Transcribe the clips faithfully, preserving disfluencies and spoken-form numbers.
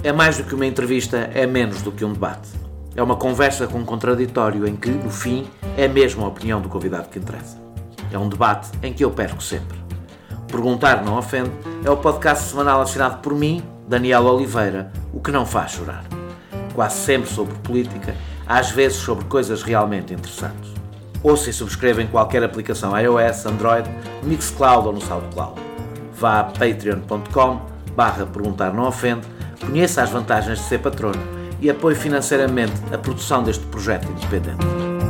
É mais do que uma entrevista, é menos do que um debate. É uma conversa com um contraditório em que, no fim, é mesmo a opinião do convidado que interessa. É um debate em que eu perco sempre. Perguntar Não Ofende é o podcast semanal assinado por mim, Daniel Oliveira, o que não faz chorar. Quase sempre sobre política, às vezes sobre coisas realmente interessantes. Ouça e subscreva em qualquer aplicação iOS, Android, Mixcloud ou no SoundCloud. Vá a patreon ponto com barra perguntar não ofende, conheça as vantagens de ser patrono e apoie financeiramente a produção deste projeto independente.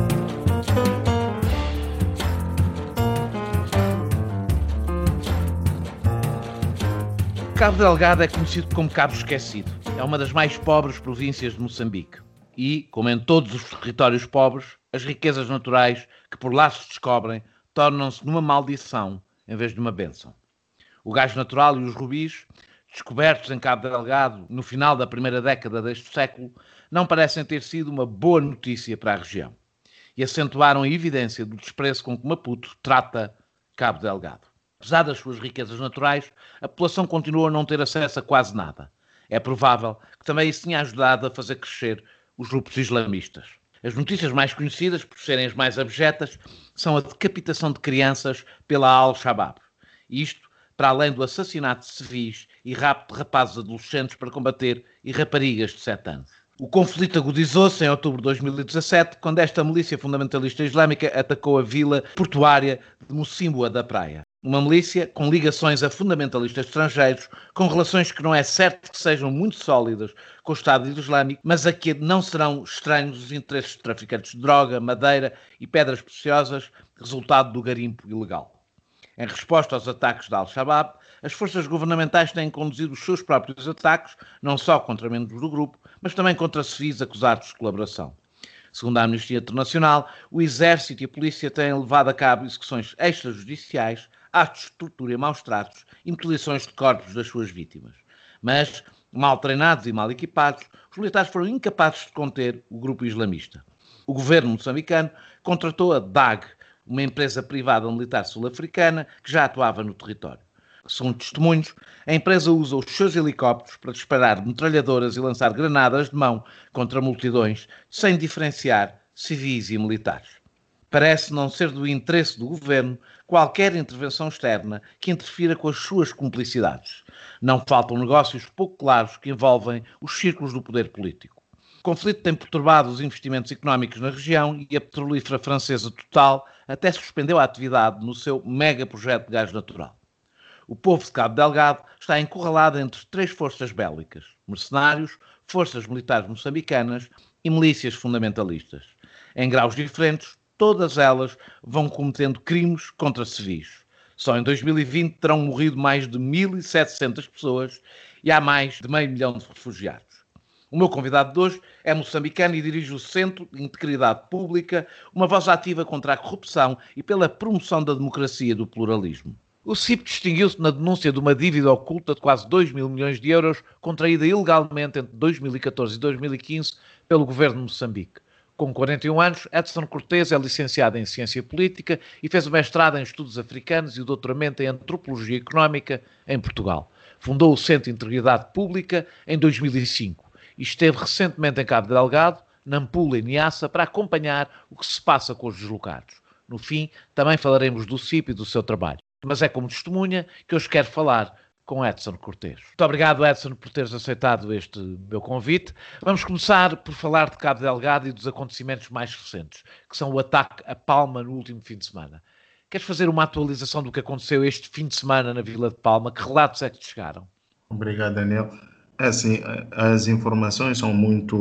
Cabo Delgado é conhecido como Cabo Esquecido. É uma das mais pobres províncias de Moçambique. E, como em todos os territórios pobres, as riquezas naturais que por lá se descobrem tornam-se numa maldição em vez de uma bênção. O gás natural e os rubis, descobertos em Cabo Delgado no final da primeira década deste século, não parecem ter sido uma boa notícia para a região. E acentuaram a evidência do desprezo com que Maputo trata Cabo Delgado. Apesar das suas riquezas naturais, a população continua a não ter acesso a quase nada. É provável que também isso tenha ajudado a fazer crescer os grupos islamistas. As notícias mais conhecidas, por serem as mais abjetas, são a decapitação de crianças pela Al-Shabaab. Isto para além do assassinato de civis e rapto de rapazes adolescentes para combater e raparigas de sete anos. O conflito agudizou-se em outubro de dois mil e dezassete, quando esta milícia fundamentalista islâmica atacou a vila portuária de Mocímboa da Praia. Uma milícia com ligações a fundamentalistas estrangeiros, com relações que não é certo que sejam muito sólidas com o Estado Islâmico, mas a que não serão estranhos os interesses de traficantes de droga, madeira e pedras preciosas, resultado do garimpo ilegal. Em resposta aos ataques da Al-Shabaab, as forças governamentais têm conduzido os seus próprios ataques, não só contra membros do grupo, mas também contra civis acusados de colaboração. Segundo a Amnistia Internacional, o Exército e a Polícia têm levado a cabo execuções extrajudiciais, atos de tortura e maus-tratos e mutilações de corpos das suas vítimas. Mas, mal treinados e mal equipados, os militares foram incapazes de conter o grupo islamista. O governo moçambicano contratou a D A G, uma empresa privada militar sul-africana que já atuava no território. Segundo testemunhos, a empresa usa os seus helicópteros para disparar metralhadoras e lançar granadas de mão contra multidões, sem diferenciar civis e militares. Parece não ser do interesse do governo qualquer intervenção externa que interfira com as suas cumplicidades. Não faltam negócios pouco claros que envolvem os círculos do poder político. O conflito tem perturbado os investimentos económicos na região e a petrolífera francesa Total até suspendeu a atividade no seu mega projeto de gás natural. O povo de Cabo Delgado está encurralado entre três forças bélicas: mercenários, forças militares moçambicanas e milícias fundamentalistas. Em graus diferentes, todas elas vão cometendo crimes contra civis. Só em dois mil e vinte terão morrido mais de mil e setecentas pessoas e há mais de meio milhão de refugiados. O meu convidado de hoje é moçambicano e dirige o Centro de Integridade Pública, uma voz ativa contra a corrupção e pela promoção da democracia e do pluralismo. O C I P distinguiu-se na denúncia de uma dívida oculta de quase dois mil milhões de euros contraída ilegalmente entre dois mil e catorze e dois mil e quinze pelo governo de Moçambique. Com quarenta e um anos, Edson Cortes é licenciado em Ciência Política e fez o mestrado em Estudos Africanos e o doutoramento em Antropologia Económica em Portugal. Fundou o Centro de Integridade Pública em dois mil e cinco. E esteve recentemente em Cabo Delgado, Nampula e Niassa para acompanhar o que se passa com os deslocados. No fim, também falaremos do C I P e do seu trabalho. Mas é como testemunha que hoje quero falar com Edson Cortes. Muito obrigado, Edson, por teres aceitado este meu convite. Vamos começar por falar de Cabo Delgado e dos acontecimentos mais recentes, que são o ataque a Palma no último fim de semana. Queres fazer uma atualização do que aconteceu este fim de semana na Vila de Palma? Que relatos é que te chegaram? Obrigado, Daniel. É assim, as informações são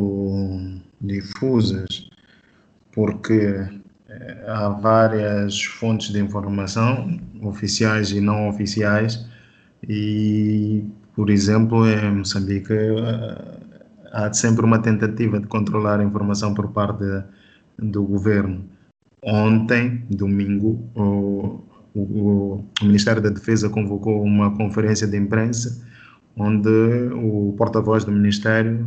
muito difusas porque há várias fontes de informação, oficiais e não oficiais, e, por exemplo, em Moçambique há sempre uma tentativa de controlar a informação por parte do governo. Ontem, domingo, o, o, o Ministério da Defesa convocou uma conferência de imprensa onde o porta-voz do Ministério,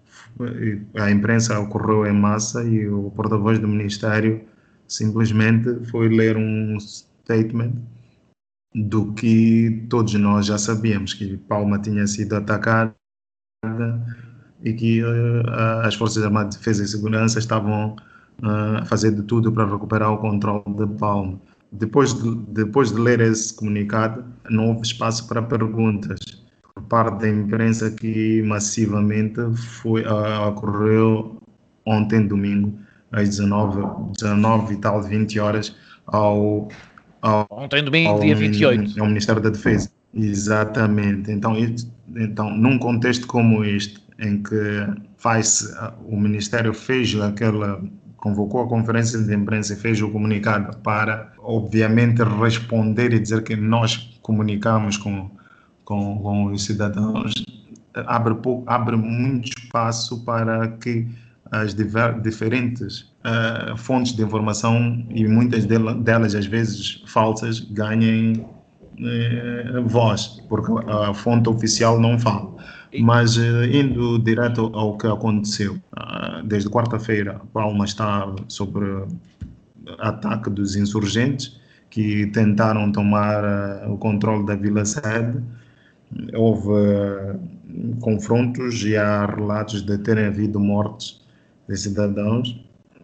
a imprensa ocorreu em massa e o porta-voz do Ministério simplesmente foi ler um statement do que todos nós já sabíamos, que Palma tinha sido atacada e que uh, as Forças Armadas de Defesa e Segurança estavam uh, a fazer de tudo para recuperar o controle de Palma. Depois de, depois de ler esse comunicado, não houve espaço para perguntas por parte da imprensa, que massivamente foi, uh, ocorreu ontem, domingo, às dezanove, dezanove e tal, vinte horas, ao, ao, ontem, domingo, ao, dia vinte e oito. ao Ministério da Defesa. Exatamente. Então, então, num contexto como este, em que faz, o Ministério fez aquela, convocou a conferência de imprensa e fez o comunicado para, obviamente, responder e dizer que nós comunicamos com, com, com os cidadãos, abre, pouco, abre muito espaço para que as diver, diferentes uh, fontes de informação, e muitas delas, delas às vezes falsas, ganhem uh, voz, porque a fonte oficial não fala. Mas uh, indo direto ao que aconteceu, uh, desde quarta-feira, Palma está sob ataque dos insurgentes que tentaram tomar uh, o controle da Vila Sede. Houve uh, confrontos e há relatos de terem havido mortes de cidadãos,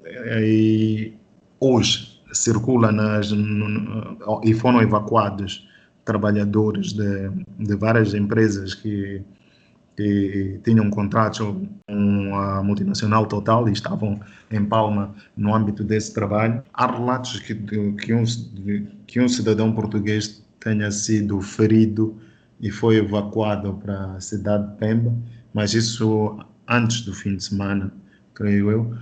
e hoje circula nas, no, e foram evacuados trabalhadores de, de várias empresas que, que tinham contratos com a multinacional Total e estavam em Palma no âmbito desse trabalho. Há relatos que, que, um, que um cidadão português tenha sido ferido e foi evacuado para a cidade de Pemba, mas isso antes do fim de semana, creio eu.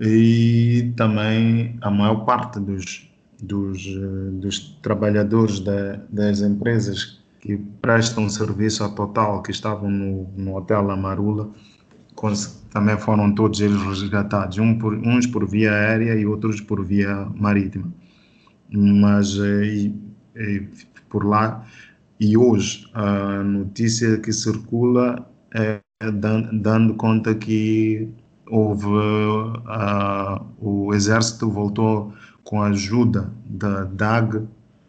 E também a maior parte dos, dos, dos trabalhadores da, das empresas que prestam serviço à Total, que estavam no, no Hotel Amarula, também foram todos eles resgatados, um por, uns por via aérea e outros por via marítima. Mas e, e, por lá, e hoje a notícia que circula é dando, dando conta que houve, uh, o Exército voltou com a ajuda da D A G. Uh,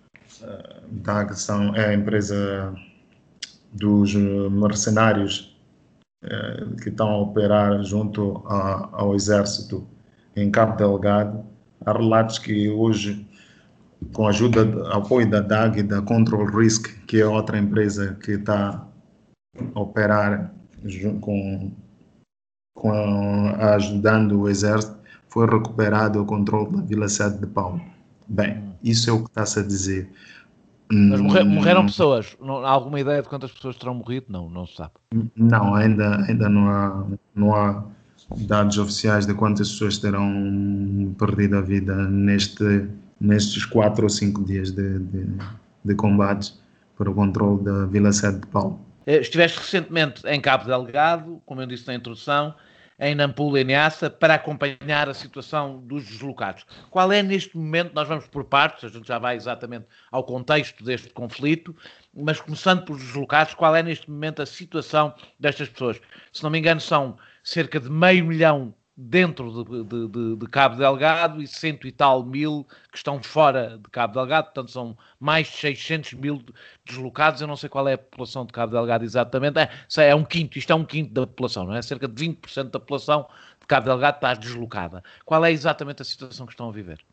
D A G são, é a empresa dos mercenários uh, que estão a operar junto a, ao Exército em Cabo Delgado. Há relatos que hoje, com a ajuda, apoio da D A G e da Control Risk, que é outra empresa que está a operar com Com a, ajudando o Exército, foi recuperado o controle da Vila Sede de Palma. Bem, isso é o que está-se a dizer. Mas morrer, morreram pessoas? Não, há alguma ideia de quantas pessoas terão morrido? Não, não se sabe. Não, ainda, ainda não, há, não há dados oficiais de quantas pessoas terão perdido a vida neste, nestes quatro ou cinco dias de, de, de combates para o controle da Vila Sede de Palma. Estiveste recentemente em Cabo Delgado, como eu disse na introdução, em Nampula e Niassa, para acompanhar a situação dos deslocados. Qual é neste momento, nós vamos por partes, a gente já vai exatamente ao contexto deste conflito, mas começando por deslocados, qual é neste momento a situação destas pessoas? Se não me engano, são cerca de meio milhão dentro de, de, de, de Cabo Delgado e cento e tal mil que estão fora de Cabo Delgado, portanto são mais de seiscentos mil deslocados. Eu não sei qual é a população de Cabo Delgado exatamente, é, é um quinto, isto é um quinto da população, não é? Cerca de vinte por cento da população de Cabo Delgado está deslocada. Qual é exatamente a situação que estão a viver?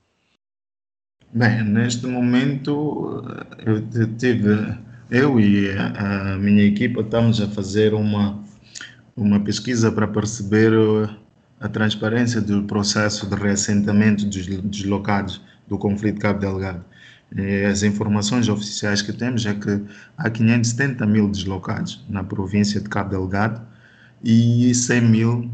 Bem, neste momento eu tive, eu e a, a minha equipa estamos a fazer uma, uma pesquisa para perceber a transparência do processo de reassentamento dos deslocados do conflito de Cabo Delgado. E as informações oficiais que temos é que há quinhentos e setenta mil deslocados na província de Cabo Delgado e cem mil,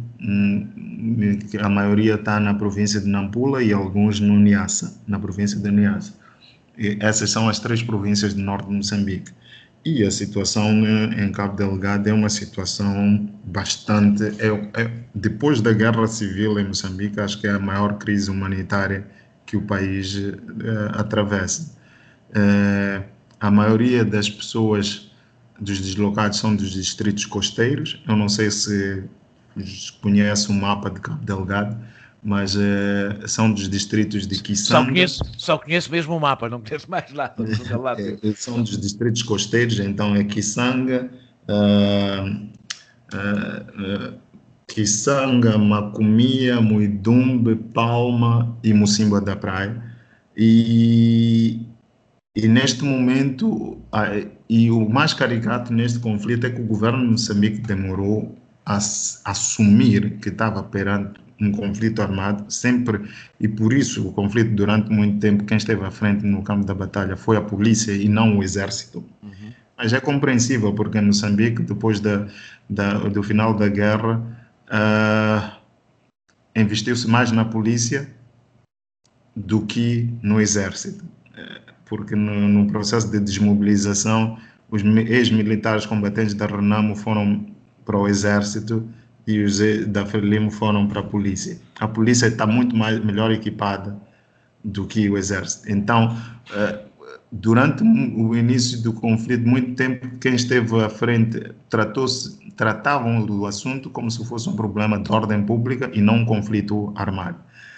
a maioria está na província de Nampula e alguns no Niassa, na província de Niassa. E essas são as três províncias do norte de Moçambique. E a situação em Cabo Delgado é uma situação bastante... É, é, depois da guerra civil em Moçambique, acho que é a maior crise humanitária que o país é, atravessa. É, a maioria das pessoas, dos deslocados, são dos distritos costeiros. Eu não sei se conhece o mapa de Cabo Delgado, mas é, são dos distritos de Kisanga. Só conheço, só conheço mesmo o mapa, não conheço mais nada. É, são dos distritos costeiros, então é Kisanga, uh, uh, uh, Kisanga, Macumia, Muidumbe, Palma e Mocimboa da Praia. E, e neste momento, uh, e o mais caricato neste conflito é que o governo de Moçambique demorou a, a assumir que estava perante um conflito armado, sempre, e por isso o conflito durante muito tempo, quem esteve à frente no campo da batalha foi a polícia e não o exército. Uhum. Mas é compreensível, porque em Moçambique, depois da, da, do final da guerra, uh, investiu-se mais na polícia do que no exército, porque no, no processo de desmobilização, os ex-militares combatentes da Renamo foram para o exército e os da Frelimo foram para a polícia. A polícia está muito mais, melhor equipada do que o exército. Então, durante o início do conflito, muito tempo, quem esteve à frente tratou-se, tratavam do assunto como se fosse um problema de ordem pública e não um conflito armado.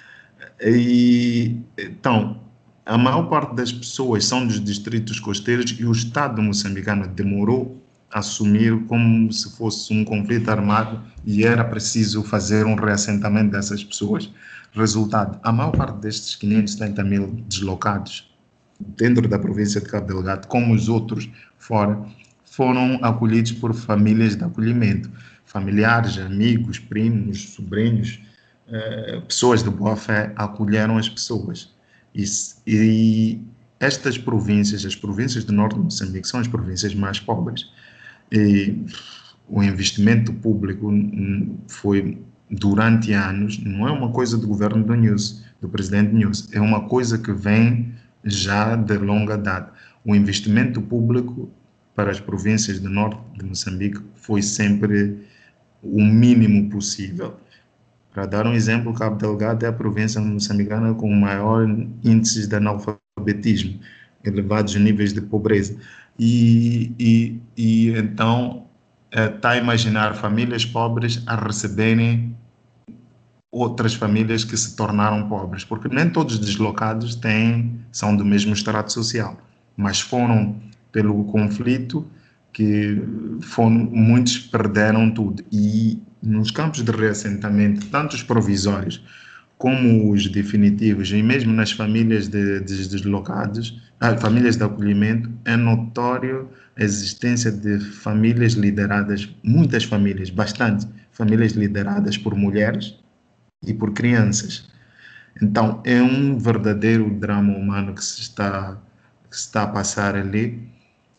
E, então, a maior parte das pessoas são dos distritos costeiros e o Estado moçambicano demorou assumir como se fosse um conflito armado e era preciso fazer um reassentamento dessas pessoas. Resultado, a maior parte destes quinhentos e setenta mil deslocados dentro da província de Cabo Delgado, como os outros fora, foram acolhidos por famílias de acolhimento, familiares, amigos, primos, sobrinhos, eh, pessoas de boa fé acolheram as pessoas. E, e estas províncias, as províncias do norte de Moçambique, são as províncias mais pobres. E o investimento público foi durante anos, não é uma coisa do governo do News, do presidente News, é uma coisa que vem já de longa data. O investimento público para as províncias do norte de Moçambique foi sempre o mínimo possível. Para dar um exemplo, Cabo Delgado é a província moçambicana com o maior índice de analfabetismo, elevados níveis de pobreza. E, e, e então está a imaginar famílias pobres a receberem outras famílias que se tornaram pobres, porque nem todos os deslocados têm, são do mesmo estrato social, mas foram pelo conflito que foram, muitos perderam tudo. E nos campos de reassentamento, tanto os provisórios como os definitivos, e mesmo nas famílias de, de deslocados, ah, famílias de acolhimento, é notório a existência de famílias lideradas, muitas famílias, bastante famílias lideradas por mulheres e por crianças. Então, é um verdadeiro drama humano que se está, que se está a passar ali.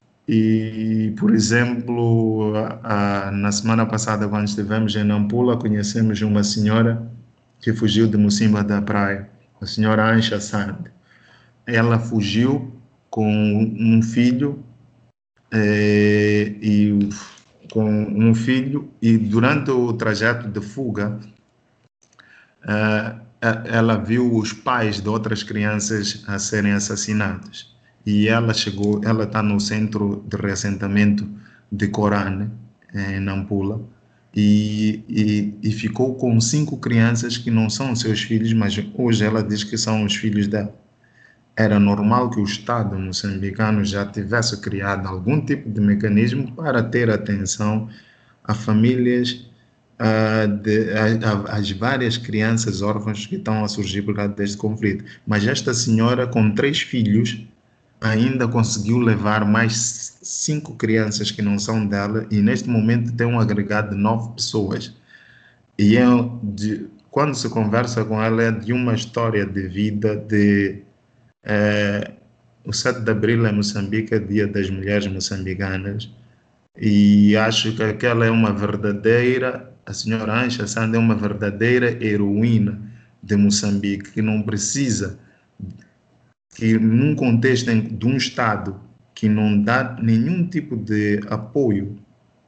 E, por exemplo, a, a, na semana passada, quando estivemos em Nampula, conhecemos uma senhora que fugiu de Mocimboa da Praia, a senhora Ancha Sand. Ela fugiu com um filho eh, e com um filho e durante o trajeto de fuga eh, ela viu os pais de outras crianças a serem assassinados e ela chegou, ela está no centro de reassentamento de Corane em Nampula. E, e, e ficou com cinco crianças que não são seus filhos, mas hoje ela diz que são os filhos dela. Era normal que o Estado moçambicano já tivesse criado algum tipo de mecanismo para ter atenção a famílias, a, de, a, a, as várias crianças órfãs que estão a surgir por causa deste conflito. Mas esta senhora, com três filhos, ainda conseguiu levar mais cinco crianças que não são dela e neste momento tem um agregado de nove pessoas. E é de, quando se conversa com ela é de uma história de vida de... É, o sete de abril em Moçambique é dia das mulheres moçambicanas e acho que aquela é uma verdadeira, a senhora Ancha Sand é uma verdadeira heroína de Moçambique que não precisa... que num contexto de um Estado que não dá nenhum tipo de apoio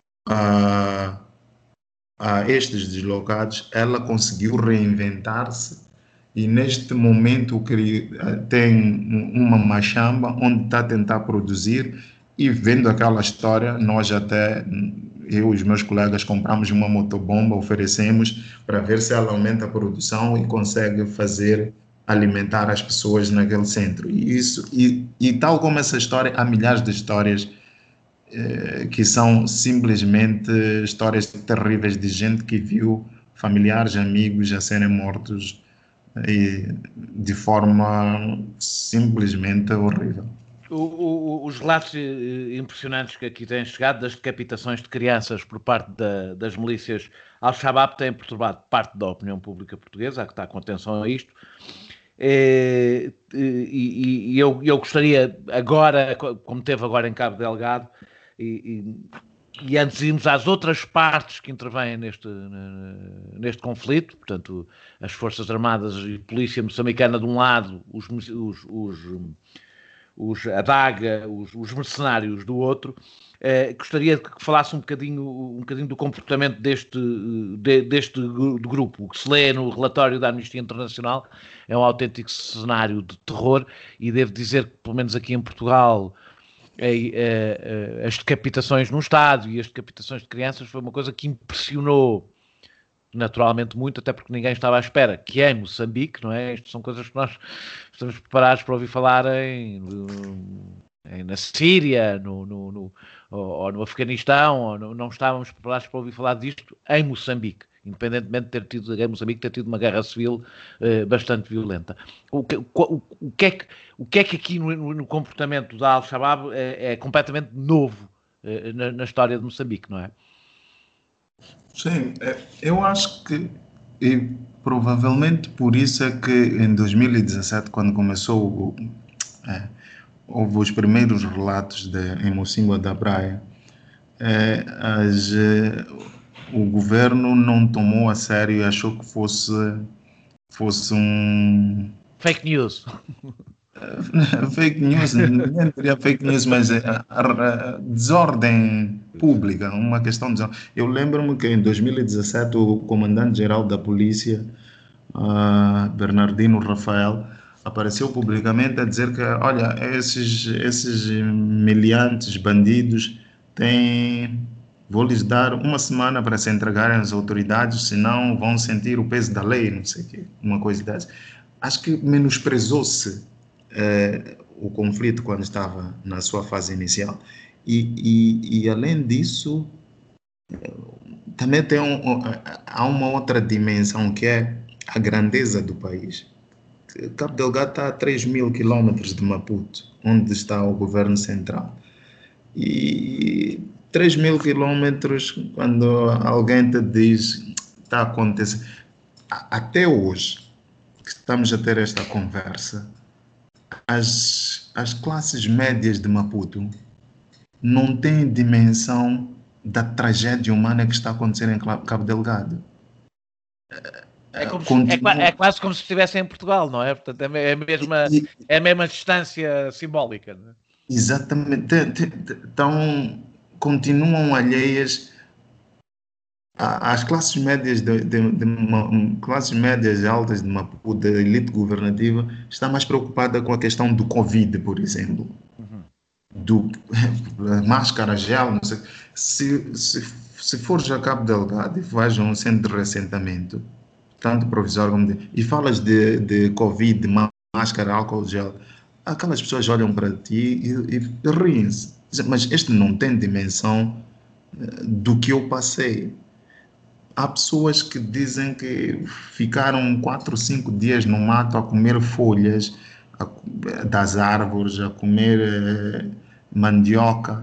a, a estes deslocados, ela conseguiu reinventar-se e neste momento tem uma machamba onde está a tentar produzir e vendo aquela história, nós até, eu e os meus colegas compramos uma motobomba, oferecemos para ver se ela aumenta a produção e consegue fazer alimentar as pessoas naquele centro. E, isso, e, e tal como essa história, há milhares de histórias que são simplesmente histórias terríveis de gente que viu familiares, amigos a serem mortos e de forma simplesmente horrível. O, o, os relatos impressionantes que aqui têm chegado das decapitações de crianças por parte da, das milícias Al-Shabaab têm perturbado parte da opinião pública portuguesa, a que está com atenção a isto. E, e, e eu, eu gostaria agora, como teve agora em Cabo Delgado, e, e, e antes de irmos às outras partes que intervêm neste, neste conflito, portanto, as Forças Armadas e Polícia Moçambicana de um lado, os, os, os, os a Daga, os, os mercenários do outro, eh, gostaria que falasse um bocadinho, um bocadinho do comportamento deste, de, deste grupo. O que se lê no relatório da Amnistia Internacional é um autêntico cenário de terror, e devo dizer que, pelo menos aqui em Portugal, eh, eh, as decapitações num estádio e as decapitações de crianças foi uma coisa que impressionou naturalmente muito, até porque ninguém estava à espera, que é Moçambique, não é? Isto são coisas que nós estamos preparados para ouvir falar em, em, na Síria, no, no, no, ou, ou no Afeganistão, ou no, não estávamos preparados para ouvir falar disto em Moçambique, independentemente de ter tido, em Moçambique, ter tido uma guerra civil eh, bastante violenta. O que, o, o, que é que, o que é que aqui no, no comportamento da Al-Shabaab é, é completamente novo eh, na, na história de Moçambique, não é? Sim, eu acho que, e provavelmente por isso é que em dois mil e dezassete, quando começou, é, houve os primeiros relatos de, em Mocimboa da Praia, é, as, o governo não tomou a sério e achou que fosse, fosse um... Fake news. Fake news, nem teria fake news, mas a, a, a desordem pública, uma questão de desordem. Eu lembro-me que em dois mil e dezassete o comandante-geral da polícia, uh, Bernardino Rafael, apareceu publicamente a dizer que, olha, esses, esses miliantes, bandidos, têm, vou lhes dar uma semana para se entregarem às autoridades, senão vão sentir o peso da lei, não sei o quê, uma coisa dessa. Acho que menosprezou-se Eh, o conflito quando estava na sua fase inicial e, e, e além disso eh, também tem um, há uma outra dimensão que é a grandeza do país. Cabo Delgado está a três mil quilómetros de Maputo, onde está o governo central, e três mil quilómetros, quando alguém te diz está acontecendo, até hoje que estamos a ter esta conversa, As, as classes médias de Maputo não têm dimensão da tragédia humana que está acontecendo em Cabo Delgado. É, como se, Continua... é, é quase como se estivessem em Portugal, não é? Portanto, é a mesma, e, é a mesma distância simbólica. Não é? Exatamente. Então, continuam alheias às classes médias de, de, de uma, classes médias altas de Maputo, da elite governativa, está mais preocupada com a questão do Covid, por exemplo, uhum. do máscara, gel, não sei. Se, se, se fores a Cabo Delgado e vais a um centro de reassentamento, tanto provisório como de, e falas de, de Covid, de máscara, álcool, gel, aquelas pessoas olham para ti e, e riem-se. Mas este não tem dimensão do que eu passei. Há pessoas que dizem que ficaram quatro ou cinco dias no mato a comer folhas a, das árvores, a comer eh, mandioca,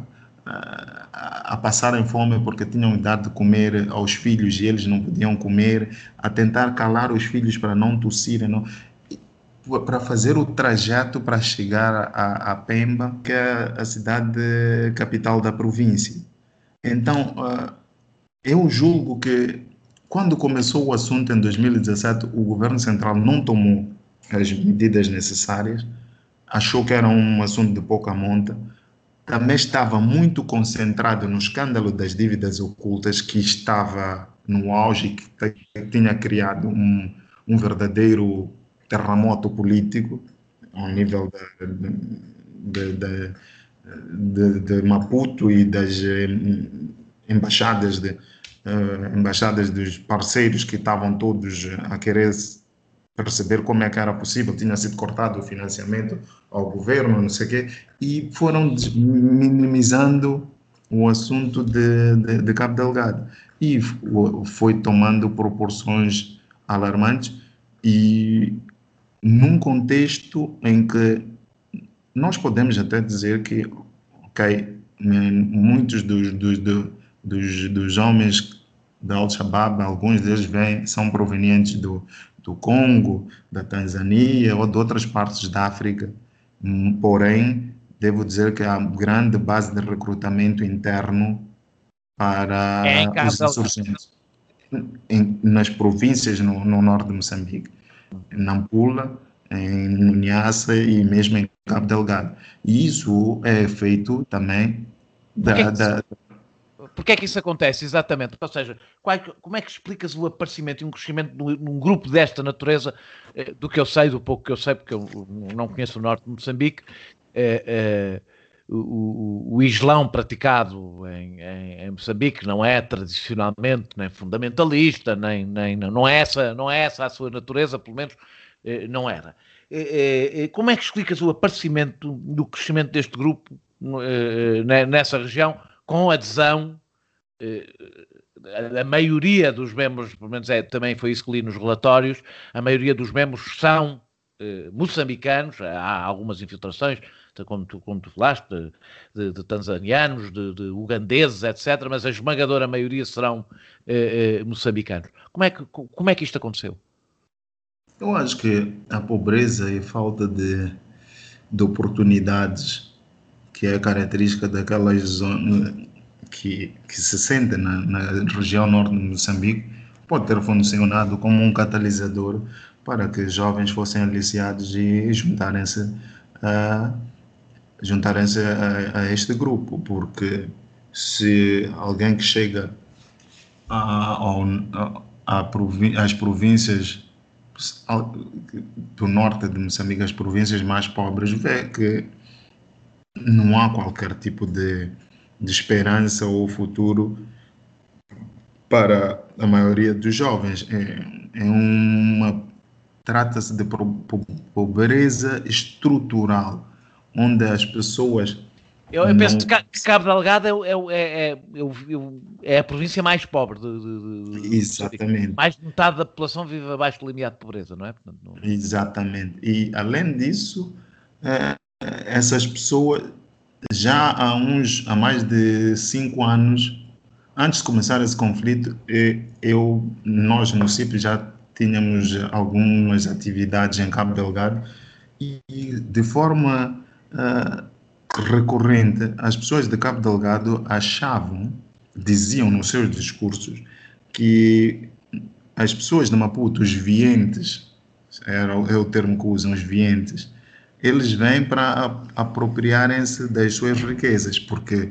a, a passarem fome porque tinham dado de comer aos filhos e eles não podiam comer, a tentar calar os filhos para não tossirem, não, para fazer o trajeto para chegar a, a Pemba, que é a cidade capital da província. Então, uh, eu julgo que quando começou o assunto em dois mil e dezassete, o governo central não tomou as medidas necessárias, achou que era um assunto de pouca monta, também estava muito concentrado no escândalo das dívidas ocultas, que estava no auge, que tinha criado um, um verdadeiro terremoto político ao nível de, de, de, de, de Maputo e das embaixadas, de, uh, embaixadas dos parceiros que estavam todos a querer perceber como é que era possível, tinha sido cortado o financiamento ao governo, não sei o quê, e foram minimizando o assunto de, de, de Cabo Delgado e foi tomando proporções alarmantes e num contexto em que nós podemos até dizer que, ok, muitos dos, dos, dos, dos homens da Al-Shabaab, alguns deles vêm, são provenientes do, do Congo, da Tanzânia ou de outras partes da África, porém, devo dizer que há grande base de recrutamento interno É em para Cabo os Delgado. insurgentes em, nas províncias no, no norte de Moçambique, em Nampula, em Niassa e mesmo em Cabo Delgado. E isso é feito também Porquê da, que isso, da porquê é que isso acontece, exatamente? Ou seja, qual, como é que explicas o aparecimento e um crescimento num, num grupo desta natureza, eh, do que eu sei, do pouco que eu sei, porque eu não conheço o norte de Moçambique, eh, eh, o, o, o Islão praticado em, em, em Moçambique não é tradicionalmente nem fundamentalista, nem, nem, não, é essa, não é essa a sua natureza, pelo menos eh, não era. Eh, eh, como é que explicas o aparecimento, do crescimento deste grupo eh, nessa região, com adesão, eh, a maioria dos membros, pelo menos é, também foi isso que li nos relatórios, a maioria dos membros são eh, moçambicanos, há algumas infiltrações, como tu, como tu falaste, de, de, de tanzanianos, de, de ugandeses, etcétera, mas a esmagadora maioria serão eh, eh, moçambicanos. Como é, que, como é que isto aconteceu? Eu acho que a pobreza e a falta de, de oportunidades, que é a característica daquelas zonas que, que se sente na, na região norte de Moçambique, pode ter funcionado como um catalisador para que jovens fossem aliciados e juntarem-se a, juntarem-se a, a este grupo, porque se alguém que chega a, ao, a, a proví às províncias do norte de Moçambique, as províncias mais pobres, vê que não há qualquer tipo de, de esperança ou futuro para a maioria dos jovens. É, é uma trata-se de pobreza estrutural, onde as pessoas Eu, eu penso não. que Cabo Delgado é, é, é, é, a província mais pobre de, de, de Moçambique. Exatamente. Mais de metade da população vive abaixo do limiar de pobreza, não é? Portanto, não... Exatamente. E, além disso, essas pessoas, já há uns, há mais de cinco anos, antes de começar esse conflito, eu, nós no CIP já tínhamos algumas atividades em Cabo Delgado e, de forma uh, recorrente, as pessoas de Cabo Delgado achavam, diziam nos seus discursos, que as pessoas de Maputo, os vientes, era, é o termo que usam, os vientes, eles vêm para apropriarem-se das suas riquezas, porque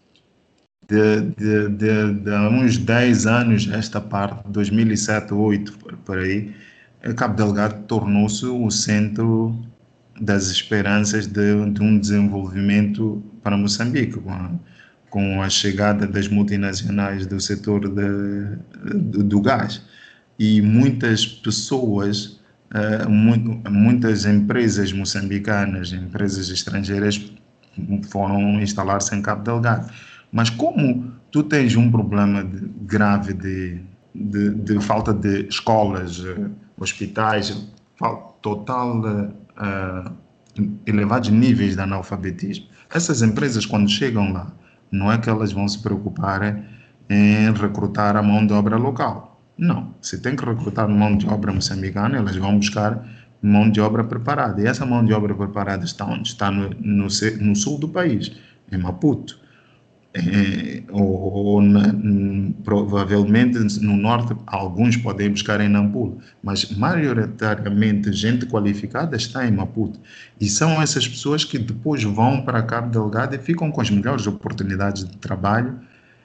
de, de, de, de há uns dez anos, esta parte, dois mil e sete, dois mil e oito, por, por aí, Cabo Delgado tornou-se o centro das esperanças de, de um desenvolvimento para Moçambique, com a, com a chegada das multinacionais do setor de, de, do gás. E muitas pessoas, uh, muito, muitas empresas moçambicanas, empresas estrangeiras foram instalar-se em Cabo Delgado. Mas como tu tens um problema de, grave de, de, de falta de escolas, uh, hospitais, total uh, elevados níveis de analfabetismo, essas empresas, quando chegam lá, não é que elas vão se preocupar em recrutar a mão de obra local. Não, se tem que recrutar mão de obra moçambicana, elas vão buscar mão de obra preparada. E essa mão de obra preparada está onde? Está no, no, no sul do país, em Maputo. É, ou, ou na, provavelmente no norte, alguns podem buscar em Nampula, mas maioritariamente gente qualificada está em Maputo. E são essas pessoas que depois vão para Cabo Delgado e ficam com as melhores oportunidades de trabalho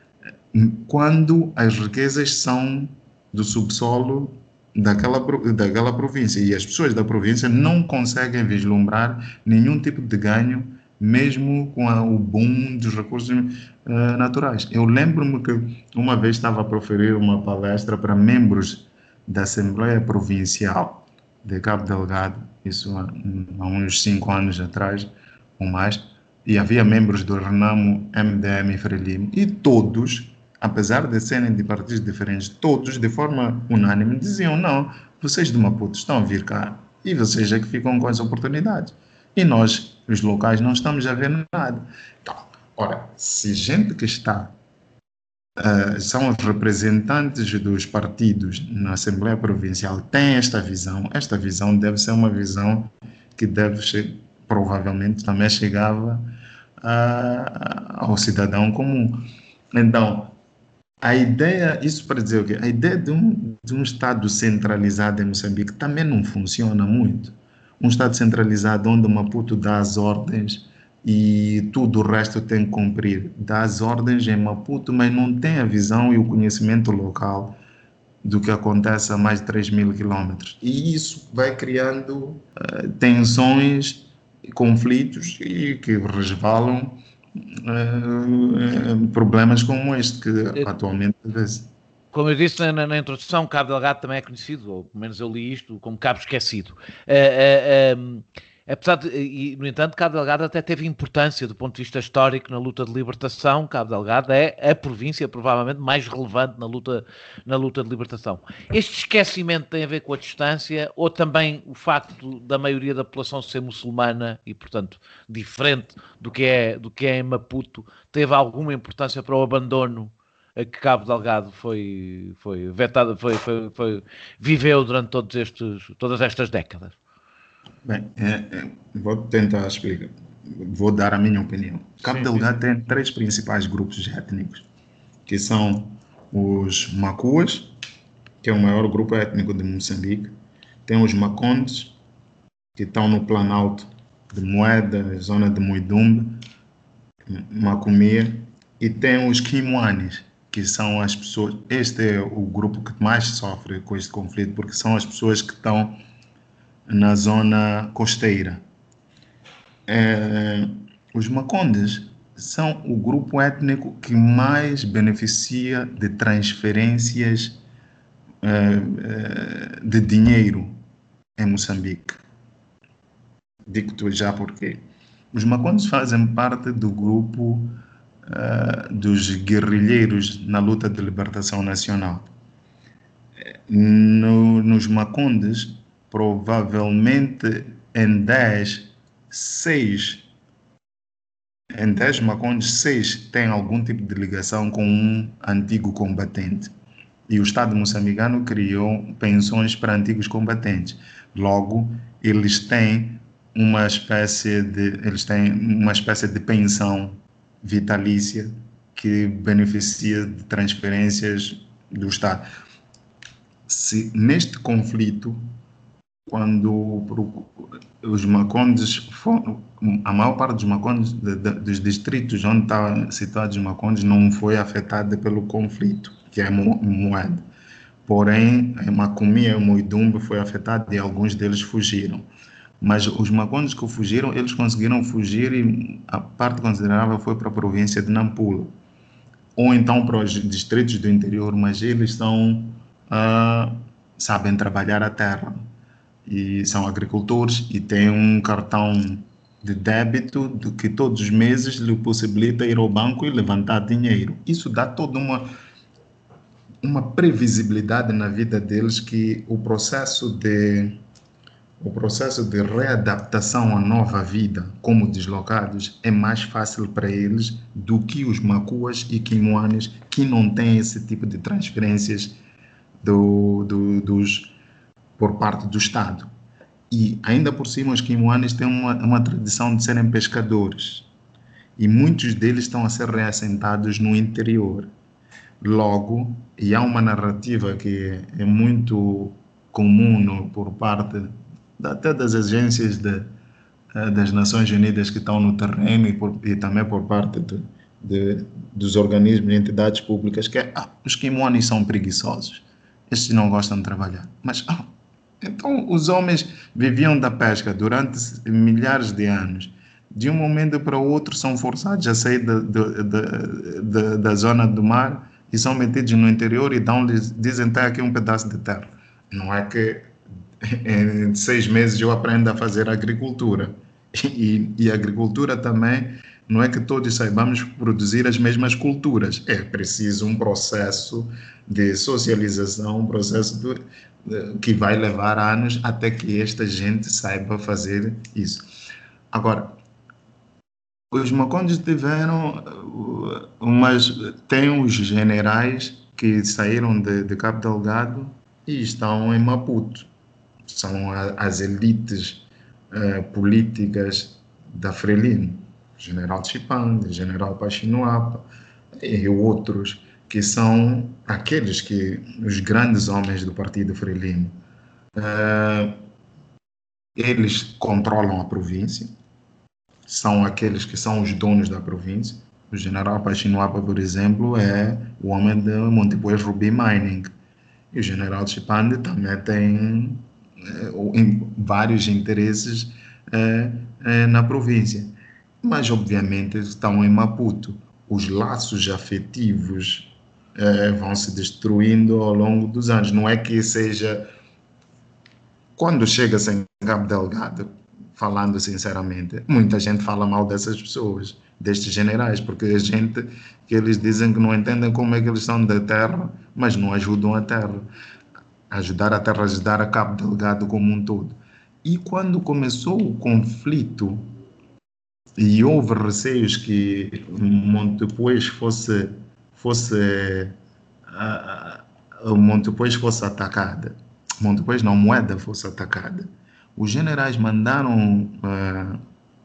quando as riquezas são do subsolo daquela, daquela província. E as pessoas da província não conseguem vislumbrar nenhum tipo de ganho, mesmo com a, o boom dos recursos uh, naturais. Eu lembro-me que uma vez estava a proferir uma palestra para membros da Assembleia Provincial de Cabo Delgado, isso há, há uns cinco anos atrás ou mais, e havia membros do Renamo, M D M e Frelimo, e todos, apesar de serem de partidos diferentes, todos de forma unânime diziam: não, vocês de Maputo estão a vir cá e vocês é que ficam com as oportunidades. E nós, os locais, não estamos a ver nada. Então, ora, se gente que está, uh, são os representantes dos partidos na Assembleia Provincial, tem esta visão, esta visão deve ser uma visão que deve ser, provavelmente também chegava uh, ao cidadão comum. Então, a ideia, isso para dizer o quê? A ideia de um, de um Estado centralizado em Moçambique também não funciona muito. Um Estado centralizado onde Maputo dá as ordens e tudo o resto tem que cumprir. Dá as ordens em Maputo, mas não tem a visão e o conhecimento local do que acontece a mais de três mil quilómetros. E isso vai criando uh, tensões, conflitos e que resvalam uh, problemas como este que é, atualmente vê-se. Como eu disse na, na introdução, Cabo Delgado também é conhecido, ou pelo menos eu li isto, como Cabo Esquecido. Uh, uh, um, apesar de, e, no entanto, Cabo Delgado até teve importância do ponto de vista histórico na luta de libertação. Cabo Delgado é a província provavelmente mais relevante na luta, na luta de libertação. Este esquecimento tem a ver com a distância ou também o facto da maioria da população ser muçulmana e, portanto, diferente do que é, do que é em Maputo, teve alguma importância para o abandono que Cabo Delgado foi, foi vetado, foi, foi, foi, viveu durante todos estes, todas estas décadas? Bem, é, é, vou tentar explicar, vou dar a minha opinião. Cabo sim, Delgado sim. tem três principais grupos étnicos, que são os Macuas, que é o maior grupo étnico de Moçambique, tem os Macondes, que estão no Planalto de Moeda, zona de Muidumbe, Macomia, e tem os Quimuanes, que são as pessoas, este é o grupo que mais sofre com este conflito, porque são as pessoas que estão na zona costeira. É, os Macondes são o grupo étnico que mais beneficia de transferências é, de dinheiro em Moçambique. Digo-te já porquê. Os Macondes fazem parte do grupo uh, dos guerrilheiros na luta de libertação nacional. No, nos Macondes, provavelmente em dez, seis, em dez Macondes, seis têm algum tipo de ligação com um antigo combatente. E o Estado moçambicano criou pensões para antigos combatentes. Logo, eles têm uma espécie de, eles têm uma espécie de pensão vitalícia que beneficia de transferências do Estado. Se neste conflito, quando os Macondes foram, a maior parte dos Macondes, de, de, dos distritos onde estavam situados os Macondes, não foi afetada pelo conflito, que é Moeda. Porém, a Macomia e o Muidumbe foi afetada e alguns deles fugiram. Mas os Macondes que fugiram, eles conseguiram fugir e a parte considerável foi para a província de Nampula. Ou então para os distritos do interior, mas eles são, uh, sabem trabalhar a terra. E são agricultores e têm um cartão de débito do que todos os meses lhe possibilita ir ao banco e levantar dinheiro. Isso dá toda uma, uma previsibilidade na vida deles que o processo de... O processo de readaptação à nova vida como deslocados é mais fácil para eles do que os Macuas e Quimuanes, que não têm esse tipo de transferências do, do, dos, por parte do Estado. E ainda por cima os Quimuanes têm uma, uma tradição de serem pescadores e muitos deles estão a ser reassentados no interior. Logo, e há uma narrativa que é muito comum no, por parte até das agências de, das Nações Unidas que estão no terreno e, por, e também por parte de, de, dos organismos e entidades públicas, que é, ah, os Quimuanes são preguiçosos, estes não gostam de trabalhar. Mas, ah, então, os homens viviam da pesca durante milhares de anos. De um momento para o outro são forçados a sair da, da, da, da zona do mar e são metidos no interior e dão-lhes, dizem, tem aqui um pedaço de terra. Não é que em seis meses eu aprendo a fazer agricultura. E, e a agricultura também, não é que todos saibamos produzir as mesmas culturas. É preciso um processo de socialização, um processo de, de, que vai levar anos até que esta gente saiba fazer isso. Agora, os Macondes tiveram umas... Tem os generais que saíram de, de Cabo Delgado e estão em Maputo. São a, as elites uh, políticas da Frelimo. General Chipande, General Pachinuapa e outros que são aqueles que... Os grandes homens do partido Frelimo. Uh, eles controlam a província. São aqueles que são os donos da província. O general Pachinuapa, por exemplo, é o homem de Montepuez Ruby Mining. E o general Chipande também tem é, vários interesses é, é, na província. Mas, obviamente, estão em Maputo. Os laços afetivos é, vão se destruindo ao longo dos anos. Não é que seja... Quando chega-se em Cabo Delgado, falando sinceramente, muita gente fala mal dessas pessoas, destes generais, porque a gente, que eles dizem que não entendem como é que eles são da terra, mas não ajudam a terra. Ajudar a terra, ajudar a Cabo Delgado como um todo. E quando começou o conflito, e houve receios que Montepuez fosse, fosse, uh, Montepuez fosse atacada, Montepuez não, Moeda fosse atacada, os generais mandaram uh, uh,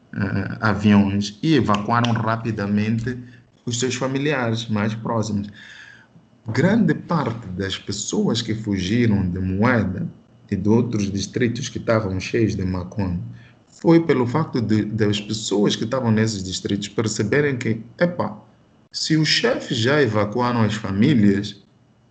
aviões e evacuaram rapidamente os seus familiares mais próximos. Grande parte das pessoas que fugiram de Moeda e de outros distritos que estavam cheios de Maconde foi pelo facto de, das pessoas que estavam nesses distritos perceberem que, epá, se os chefes já evacuaram as famílias,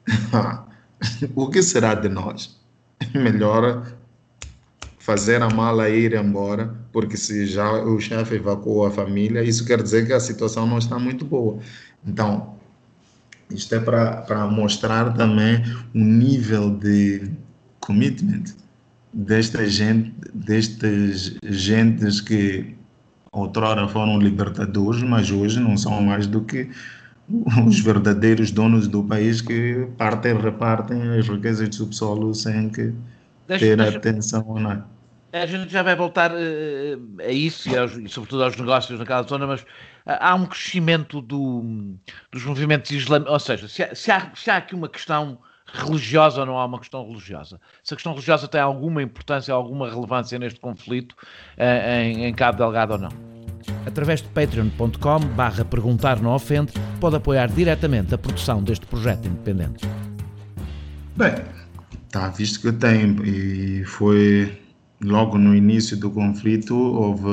o que será de nós? Melhor fazer a mala e ir embora, porque se já o chefe evacuou a família, isso quer dizer que a situação não está muito boa. Então, isto é para mostrar também o nível de commitment desta gente, destas gentes que outrora foram libertadores, mas hoje não são mais do que os verdadeiros donos do país que partem e repartem as riquezas do subsolo sem que Deixa, ter deixa, atenção ou não. a gente já vai voltar uh, a isso e, aos, e sobretudo aos negócios naquela zona, mas uh, há um crescimento do, dos movimentos islâmicos, ou seja, se há, se, há, se há aqui uma questão religiosa ou não há uma questão religiosa. Se a questão religiosa tem alguma importância, alguma relevância neste conflito uh, em, em Cabo Delgado ou não. Através de patreon ponto com barra perguntar não ofende, pode apoiar diretamente a produção deste projeto independente. Bem, está visto que tem, e foi logo no início do conflito, houve,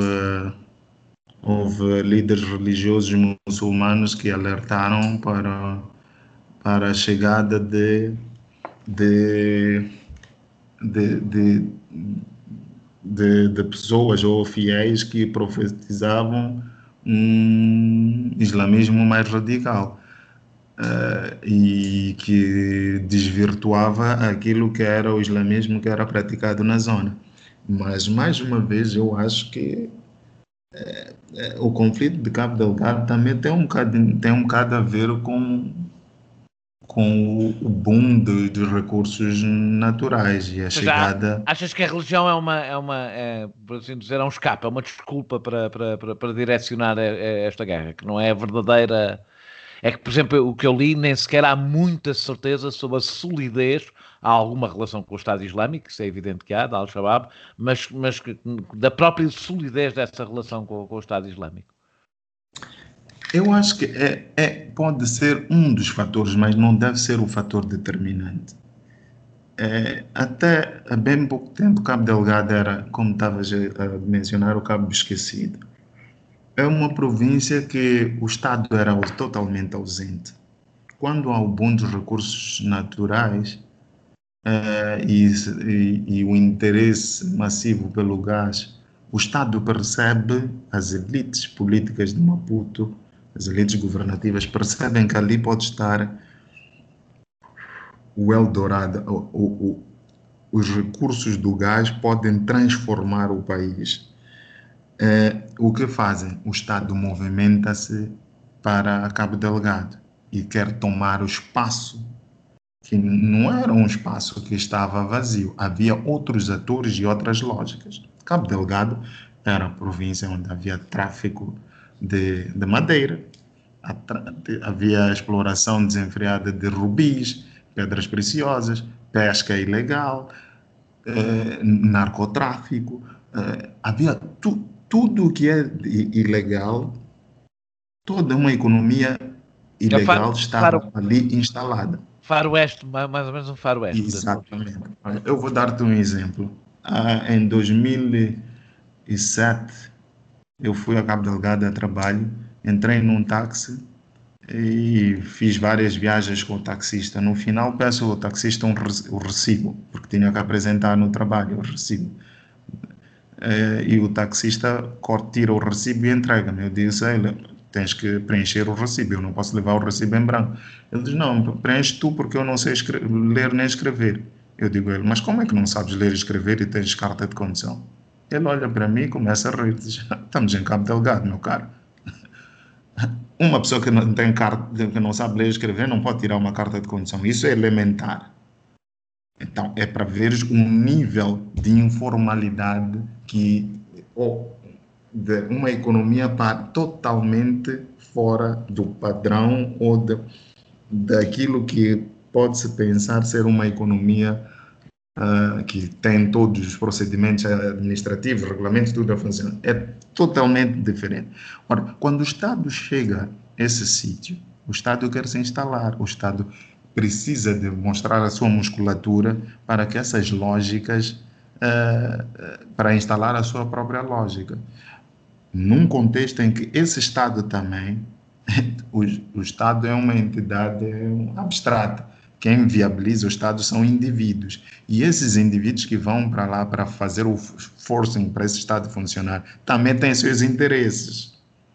houve líderes religiosos muçulmanos que alertaram para, para a chegada de, de, de, de, de, de pessoas ou fiéis que profetizavam um islamismo mais radical. Uh, e que desvirtuava aquilo que era o islamismo que era praticado na zona. Mas, mais uma vez, eu acho que uh, uh, o conflito de Cabo Delgado também tem um bocado, tem um bocado a ver com, com o boom de, dos recursos naturais e a Já, chegada... achas que a religião é uma, é uma é, por assim dizer, é um escape, é uma desculpa para, para, para, para direcionar a, a esta guerra, que não é a verdadeira... É que, por exemplo, o que eu li, nem sequer há muita certeza sobre a solidez. Há alguma relação com o Estado Islâmico, isso é evidente que há, da Al-Shabaab, mas, mas da própria solidez dessa relação com, com o Estado Islâmico. Eu acho que é, é, pode ser um dos fatores, mas não deve ser o fator determinante. É, até há bem pouco tempo, Cabo Delgado era, como estavas a mencionar, o Cabo Esquecido. É uma província que o Estado era totalmente ausente. Quando há o boom dos recursos naturais uh, e, e, e o interesse massivo pelo gás, o Estado percebe, as elites políticas de Maputo, as elites governativas, percebem que ali pode estar o Eldorado, o, o, o, os recursos do gás podem transformar o país. É, o que fazem? O Estado movimenta-se para Cabo Delgado e quer tomar o espaço, que não era um espaço que estava vazio, havia outros atores e outras lógicas. Cabo Delgado era a província onde havia tráfico de, de madeira, havia exploração desenfreada de rubis, pedras preciosas, pesca ilegal, eh, narcotráfico, eh, havia tu, tudo o que é ilegal, toda uma economia É faro, ilegal faro, estava ali instalada. faroeste, ma- mais ou menos um faroeste, desse ponto de vista. Exatamente. Olha, eu vou dar-te um exemplo. Ah, em dois mil e sete, eu fui a Cabo Delgado a trabalho, entrei num táxi e fiz várias viagens com o taxista. No final, peço ao taxista um rec- o recibo, porque tinha que apresentar no trabalho o recibo. Eh, e o taxista corta, tira o recibo e entrega-me. Eu disse a ele: tens que preencher o recibo, eu não posso levar o recibo em branco. Ele diz: não, preenche tu porque eu não sei escre- ler nem escrever. Eu digo a ele: mas como é que não sabes ler e escrever e tens carta de condução? Ele olha para mim e começa a rir. Diz: estamos em Cabo Delgado, meu caro. Uma pessoa que não tem carta, que não sabe ler e escrever não pode tirar uma carta de condução. Isso é elementar. Então, é para veres um nível de informalidade que, ou de uma economia pa- totalmente fora do padrão ou de, daquilo que pode-se pensar ser uma economia ah, que tem todos os procedimentos administrativos, regulamentos, tudo a funcionar. É totalmente diferente. Ora, quando o Estado chega a esse sítio, o Estado quer se instalar, o Estado precisa de mostrar a sua musculatura para que essas lógicas, ah, ah, para instalar a sua própria lógica. Num contexto em que esse Estado também, o, o Estado é uma entidade abstrata. Quem viabiliza o Estado são indivíduos. E esses indivíduos que vão para lá para fazer o forcing para esse Estado funcionar também têm seus interesses.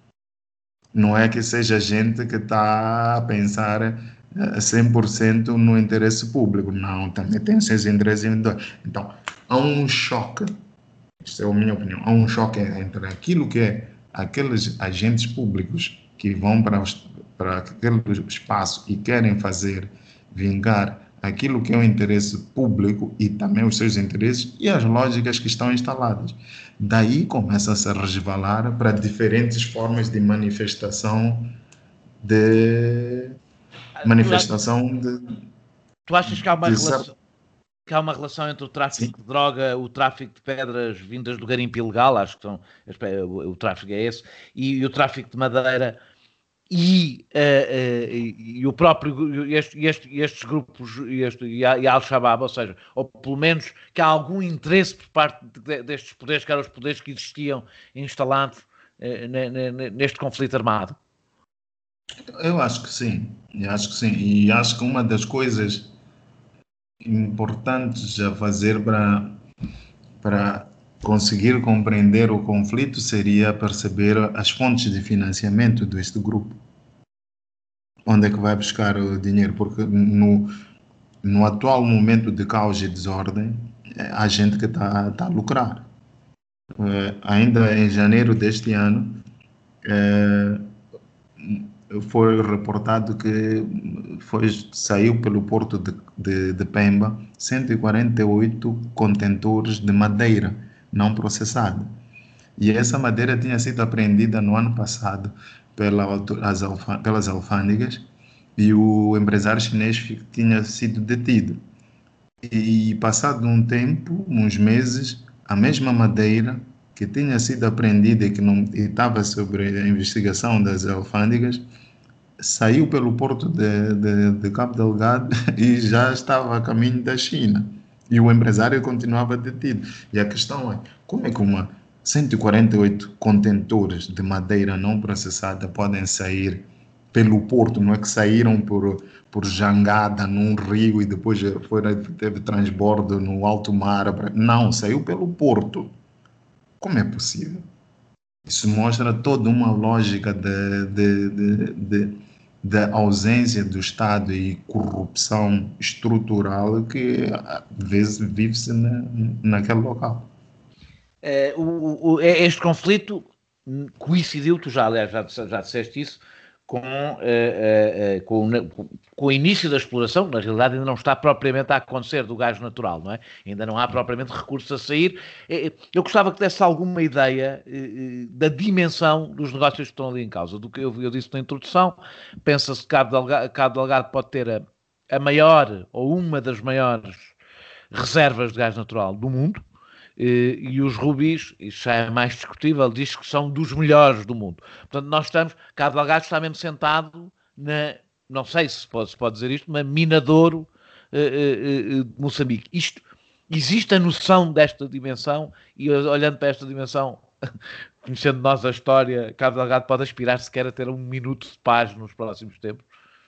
Não é que seja gente que está a pensar eh, cem por cento no interesse público. Não, também tem seus interesses individuais. Então, há um choque, isto é a minha opinião, há um choque entre aquilo que é aqueles agentes públicos que vão para, os, para aquele espaço e querem fazer vingar aquilo que é o interesse público e também os seus interesses e as lógicas que estão instaladas. Daí começa-se a resvalar para diferentes formas de manifestação de Ah, Tu, manifestação de, tu achas que há uma de certo, relação, que há uma relação entre o sim. tráfico de droga, o tráfico de pedras vindas do garimpo ilegal, acho que são, o, o tráfico é esse, e, e o tráfico de madeira e, eh, eh, e, e o próprio, este, este, estes grupos este, e a, e a Al-Shabaab, ou seja, ou pelo menos que há algum interesse por parte de, destes poderes, que eram os poderes que existiam instalados eh, ne- ne- neste conflito armado. Eu acho que sim, eu acho que sim. E acho que uma das coisas importantes a fazer para, para conseguir compreender o conflito seria perceber as fontes de financiamento deste grupo. Onde é que vai buscar o dinheiro? Porque no, no atual momento de caos e desordem, eh, há gente que está tá a lucrar. Eh, ainda em janeiro deste ano, eh, foi reportado que foi, saiu pelo porto de, de, de Pemba cento e quarenta e oito contentores de madeira não processada. E essa madeira tinha sido apreendida no ano passado pela, as alfa, pelas alfândegas e o empresário chinês tinha sido detido. E passado um tempo, uns meses, a mesma madeira que tinha sido apreendida e que não e estava sobre a investigação das alfândegas saiu pelo porto de, de, de Cabo Delgado e já estava a caminho da China. E o empresário continuava detido. E a questão é, como é que uma cento e quarenta e oito contentores de madeira não processada podem sair pelo porto? Não é que saíram por, por jangada num rio e depois foi, teve transbordo no alto mar. Não, saiu pelo porto. Como é possível? Isso mostra toda uma lógica de, de, de, de, de ausência do Estado e corrupção estrutural que às vezes vive-se na, naquele local. Uh, o, o, este conflito coincidiu, tu já, aliás, já, já disseste isso, com, uh, uh, uh, com, com o início da exploração, na realidade ainda não está propriamente a acontecer do gás natural, não é? Ainda não há propriamente recursos a sair. Eu gostava que desse alguma ideia uh, da dimensão dos negócios que estão ali em causa. Do que eu, eu disse na introdução, pensa-se que Cabo Delgado, Cabo Delgado pode ter a, a maior, ou uma das maiores reservas de gás natural do mundo, e os rubis, isso já é mais discutível, diz que são dos melhores do mundo. Portanto, nós estamos, Cabo Delgado está mesmo sentado na, não sei se pode, se pode dizer isto, uma mina de ouro uh, uh, de Moçambique. Isto, existe a noção desta dimensão, e olhando para esta dimensão, conhecendo nós a história, Cabo Delgado pode aspirar sequer a ter um minuto de paz nos próximos tempos?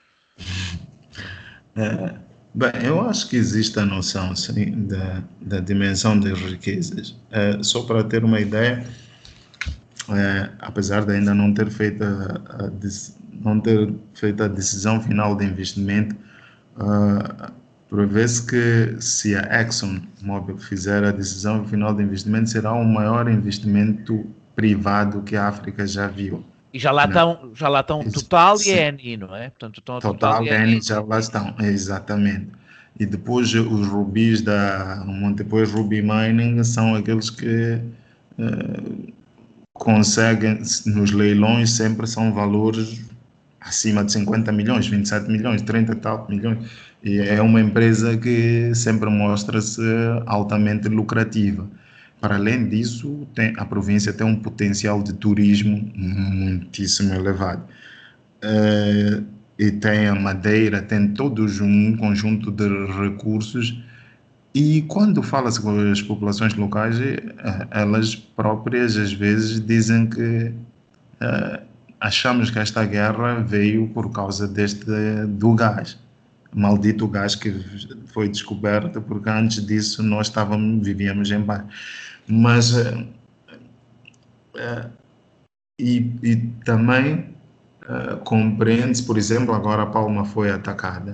É, bem, eu acho que existe a noção, sim, da, da dimensão das riquezas. É, só para ter uma ideia, é, apesar de ainda não ter feito a, a, não ter feito a decisão final de investimento, uh, prevê-se que se a ExxonMobil fizer a decisão final de investimento, será o maior investimento privado que a África já viu. E já lá estão, já lá estão Total e Eni, não é? Portanto, estão a Total, Total e Eni já lá estão, exatamente. E depois os rubis da Montepuez Ruby Mining são aqueles que uh, conseguem, nos leilões sempre são valores acima de cinquenta milhões, vinte e sete milhões, trinta e tal milhões. E é uma empresa que sempre mostra-se altamente lucrativa. Para além disso, tem, a província tem um potencial de turismo muitíssimo elevado. Uh, e tem a madeira, tem todos um conjunto de recursos. E quando fala-se com as populações locais, elas próprias às vezes dizem que uh, achamos que esta guerra veio por causa deste, do gás. Maldito gás que foi descoberto, porque antes disso nós estávamos, vivíamos em paz. Mas uh, uh, e, e também uh, compreende-se, por exemplo, agora a Palma foi atacada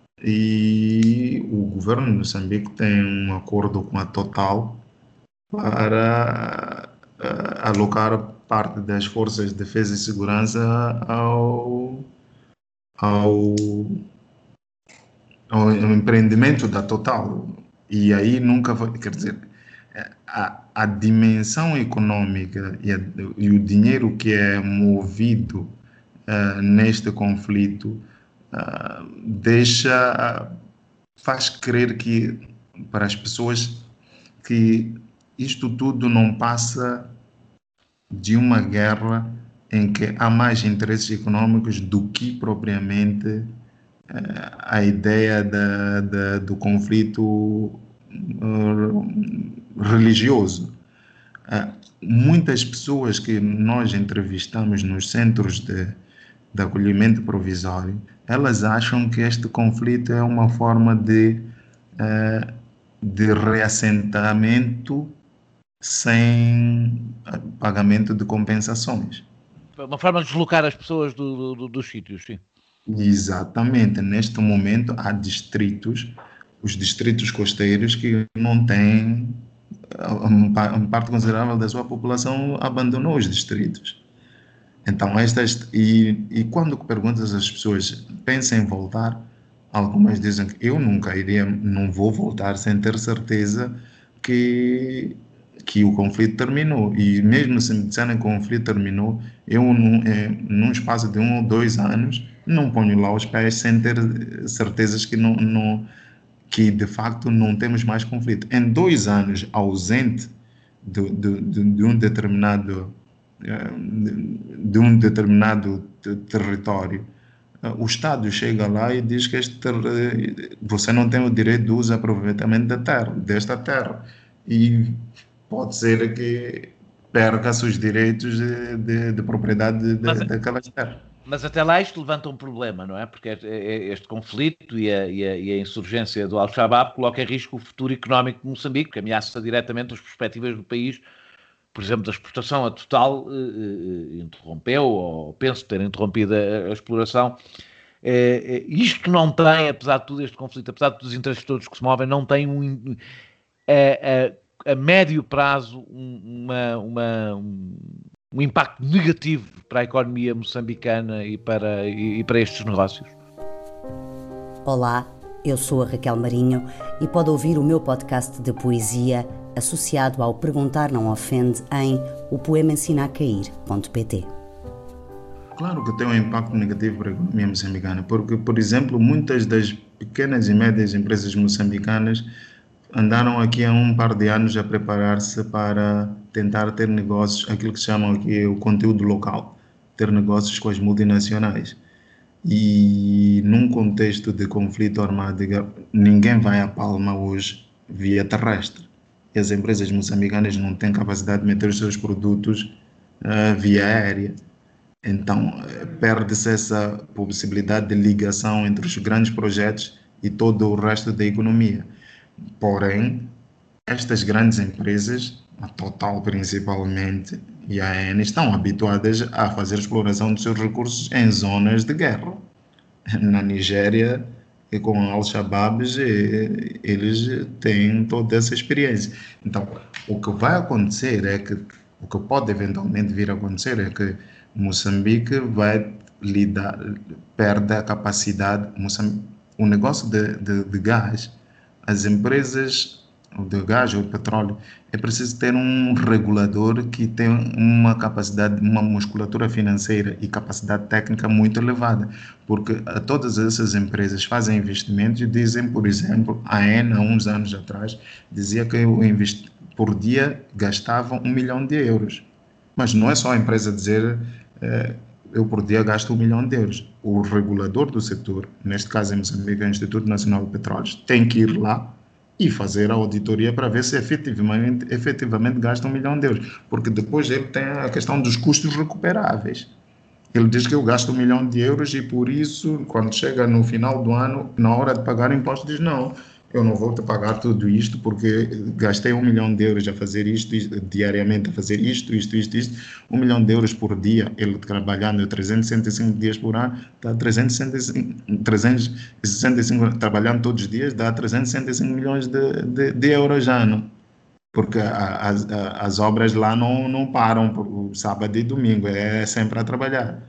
e o governo de Moçambique tem um acordo com a Total para uh, alocar parte das forças de defesa e segurança ao, ao, ao empreendimento da Total. E aí nunca vai, quer dizer, a, a dimensão econômica e, a, e o dinheiro que é movido uh, neste conflito uh, deixa, faz crer que, para as pessoas, que isto tudo não passa de uma guerra em que há mais interesses econômicos do que propriamente uh, a ideia da, da, do conflito uh, religioso. Uh, muitas pessoas que nós entrevistamos nos centros de, de acolhimento provisório, elas acham que este conflito é uma forma de, uh, de reassentamento sem pagamento de compensações. Uma forma de deslocar as pessoas do, do, dos sítios, sim. Exatamente. Neste momento há distritos, os distritos costeiros, que não têm, uma parte considerável da sua população abandonou os distritos. Então, estas, e, e quando perguntas às pessoas, pensam em voltar, algumas dizem que eu nunca iria, não vou voltar sem ter certeza que que o conflito terminou. E mesmo se me disserem que o conflito terminou, eu, num, é, num espaço de um ou dois anos, não ponho lá os pés sem ter certezas que, não, não, que de facto não temos mais conflito. Em dois anos ausente de, de, de, de um determinado, de um determinado território, o Estado chega lá e diz que este ter, você não tem o direito de uso e aproveitamento da terra, desta terra. E pode ser que perca-se os direitos de, de, de propriedade de, mas, daquelas terras. Mas até lá isto levanta um problema, não é? Porque este conflito e a, e a, e a insurgência do Al-Shabaab coloca em risco o futuro económico de Moçambique, que ameaça diretamente as perspectivas do país. Por exemplo, da exportação, a Total eh, eh, interrompeu, ou penso ter interrompido a, a exploração. Eh, isto não tem, apesar de tudo este conflito, apesar de todos os interesses todos que se movem, não tem um... Eh, eh, a médio prazo uma, uma, um, um impacto negativo para a economia moçambicana e para, e, e para estes negócios? Olá, eu sou a Raquel Marinho e pode ouvir o meu podcast de poesia associado ao Perguntar Não Ofende em o poema ensina a cair ponto pt. Claro que tem um impacto negativo para a economia moçambicana, porque, por exemplo, muitas das pequenas e médias empresas moçambicanas andaram aqui há um par de anos a preparar-se para tentar ter negócios, aquilo que se chama aqui o conteúdo local, ter negócios com as multinacionais. E num contexto de conflito armado, ninguém vai a Palma hoje via terrestre. E as empresas moçambicanas não têm capacidade de meter os seus produtos uh, via aérea. Então, perde-se essa possibilidade de ligação entre os grandes projetos e todo o resto da economia. Porém, estas grandes empresas, a Total principalmente e a AENA, estão habituadas a fazer exploração dos seus recursos em zonas de guerra. Na Nigéria, e com Al-Shabaab, eles têm toda essa experiência. Então, o que vai acontecer é que, o que pode eventualmente vir a acontecer é que Moçambique vai lidar, perde a capacidade, Moçambique, o negócio de, de, de gás, as empresas de gás ou de petróleo, é preciso ter um regulador que tem uma capacidade, uma musculatura financeira e capacidade técnica muito elevada, porque a todas essas empresas fazem investimentos e dizem, por exemplo, a AENA, há uns anos atrás, dizia que o invest... por dia gastavam um milhão de euros. Mas não é só a empresa dizer eh, eu por dia gasto um milhão de euros. O regulador do setor, neste caso em Moçambique, o Instituto Nacional de Petróleos, tem que ir lá e fazer a auditoria para ver se efetivamente, efetivamente gasta um milhão de euros. Porque depois ele tem a questão dos custos recuperáveis. Ele diz que eu gasto um milhão de euros e por isso, quando chega no final do ano, na hora de pagar o imposto, diz não, eu não vou te pagar tudo isto porque gastei um milhão de euros a fazer isto, isto diariamente a fazer isto, isto, isto, isto. Um milhão de euros por dia, ele trabalhando trezentos e sessenta e cinco dias por ano, dá trezentos e sessenta e cinco, trabalhando todos os dias, dá trezentos e sessenta e cinco milhões de, de, de euros ano. Porque a, a, as obras lá não, não param por sábado e domingo, é sempre a trabalhar.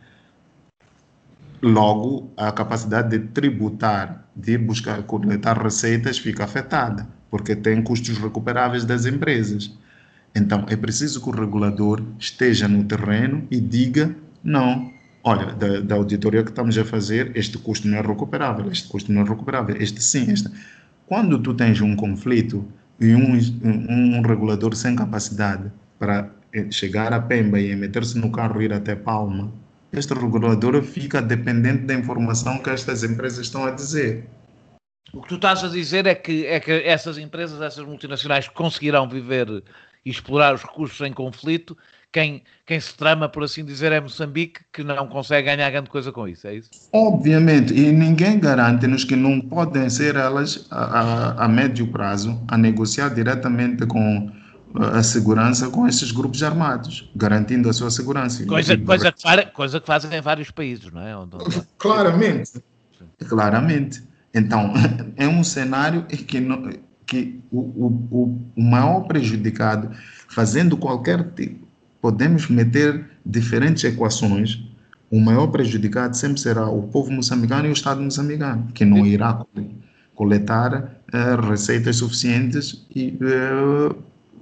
Logo, a capacidade de tributar, de buscar, coletar receitas fica afetada, porque tem custos recuperáveis das empresas. Então, é preciso que o regulador esteja no terreno e diga, não, olha, da, da auditoria que estamos a fazer, este custo não é recuperável, este custo não é recuperável, este sim, este. Quando tu tens um conflito e um, um, um regulador sem capacidade para chegar a Pemba e meter-se no carro e ir até Palma, este regulador fica dependente da informação que estas empresas estão a dizer. O que tu estás a dizer é que, é que essas empresas, essas multinacionais conseguirão viver e explorar os recursos em conflito. Quem, quem se trama, por assim dizer, é Moçambique, que não consegue ganhar grande coisa com isso, é isso? Obviamente, e ninguém garante-nos que não podem ser elas, a, a, a médio prazo, a negociar diretamente com a segurança com esses grupos armados, garantindo a sua segurança. Coisa, coisa, que, faz, coisa que fazem em vários países, não é? Onde, onde... Claramente, claramente. Então, é um cenário que, não, que o, o, o maior prejudicado, fazendo qualquer tipo, podemos meter diferentes equações, o maior prejudicado sempre será o povo moçambicano e o Estado moçambicano, que não irá coletar uh, receitas suficientes e... Uh,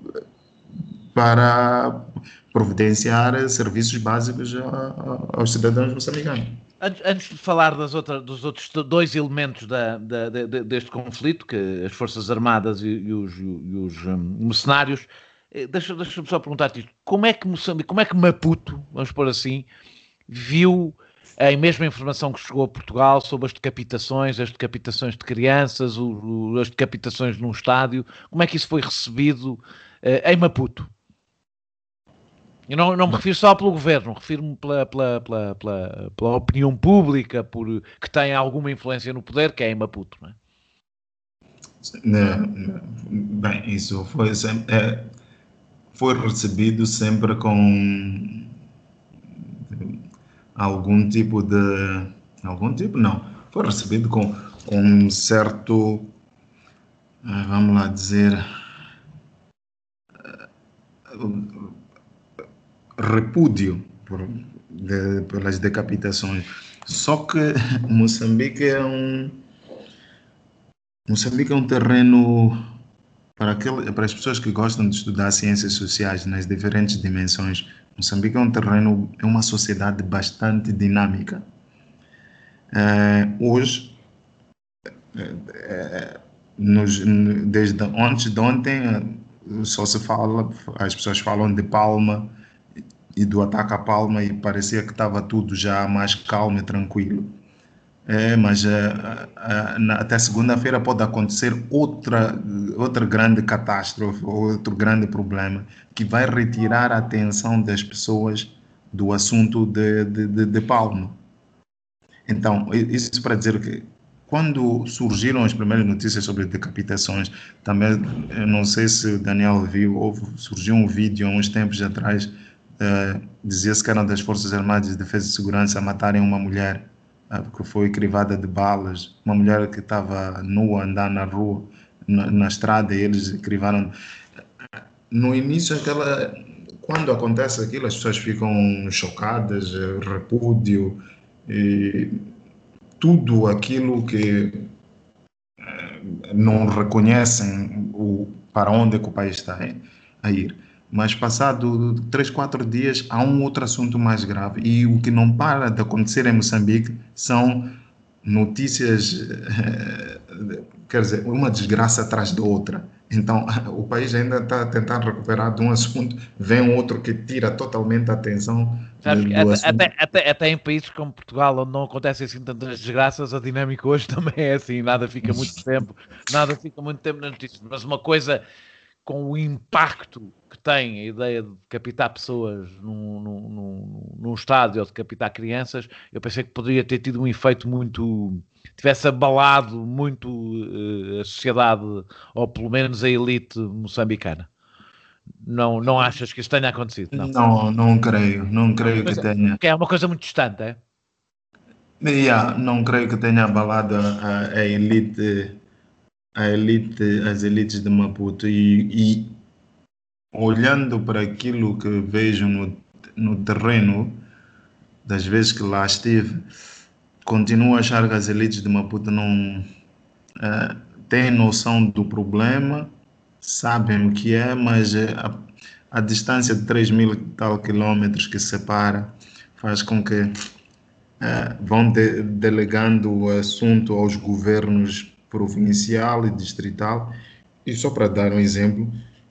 para providenciar serviços básicos a, a, aos cidadãos moçambicanos. Antes de falar das outra, dos outros dois elementos da, da, de, deste conflito, que as Forças Armadas e, e os, e os um, mercenários, deixa-me deixa só perguntar-te isto. Como é que Moçambique, como é que Maputo, vamos pôr assim, viu a mesma informação que chegou a Portugal sobre as decapitações, as decapitações de crianças, o, o, as decapitações num estádio? Como é que isso foi recebido uh, em Maputo? Eu não, não me refiro só pelo governo, refiro-me pela, pela, pela, pela, pela opinião pública por, que tem alguma influência no poder, que é em Maputo, não é? Não, não. Bem, isso foi, sempre, é, foi recebido sempre com algum tipo de... Algum tipo, não. Foi recebido com, com um certo... Vamos lá dizer... repúdio por, de, pelas decapitações. Só que Moçambique é um Moçambique é um terreno para, aquele, para as pessoas que gostam de estudar ciências sociais nas diferentes dimensões. Moçambique é um terreno, é uma sociedade bastante dinâmica. É, hoje, é, nos, desde antes de ontem, só se fala, as pessoas falam de Palma e do ataque à Palma e parecia que estava tudo já mais calmo e tranquilo. É, mas uh, uh, na, até segunda-feira pode acontecer outra, outra grande catástrofe, outro grande problema que vai retirar a atenção das pessoas do assunto de, de, de, de Palma. Então, isso para dizer que quando surgiram as primeiras notícias sobre decapitações, também, eu não sei se o Daniel viu, houve, surgiu um vídeo há uns tempos atrás, uh, dizia-se que eram das Forças Armadas de Defesa e Segurança a matarem uma mulher que foi crivada de balas, uma mulher que estava nua, andando na rua, na, na estrada, e eles crivaram. No início, aquela, quando acontece aquilo, as pessoas ficam chocadas, repúdio, e tudo aquilo que não reconhecem o, para onde é que o país está a ir. Mas passado três, quatro dias há um outro assunto mais grave e o que não para de acontecer em Moçambique são notícias, quer dizer, uma desgraça atrás da outra. Então o país ainda está tentando recuperar de um assunto, vem um outro que tira totalmente a atenção. Sabes, do até, assunto. até, até, até em países como Portugal, onde não acontecem assim tantas desgraças, a dinâmica hoje também é assim, nada fica muito tempo, nada fica muito tempo nas notícias, mas uma coisa com o impacto que tem a ideia de decapitar pessoas num, num, num, num estádio ou decapitar crianças, eu pensei que poderia ter tido um efeito muito... tivesse abalado muito uh, a sociedade, ou pelo menos a elite moçambicana. Não, não achas que isso tenha acontecido? Não, Não, não creio, não creio que tenha. Porque é uma coisa muito distante, é? Yeah, não creio que tenha abalado a, a elite, a elite, as elites de Maputo e, e olhando para aquilo que vejo no, no terreno, das vezes que lá estive, continuo a achar que as elites de Maputo não uh, têm noção do problema, sabem o que é, mas a, a distância de três mil e tal quilômetros que separa faz com que uh, vão de, delegando o assunto aos governos provincial e distrital. E só para dar um exemplo,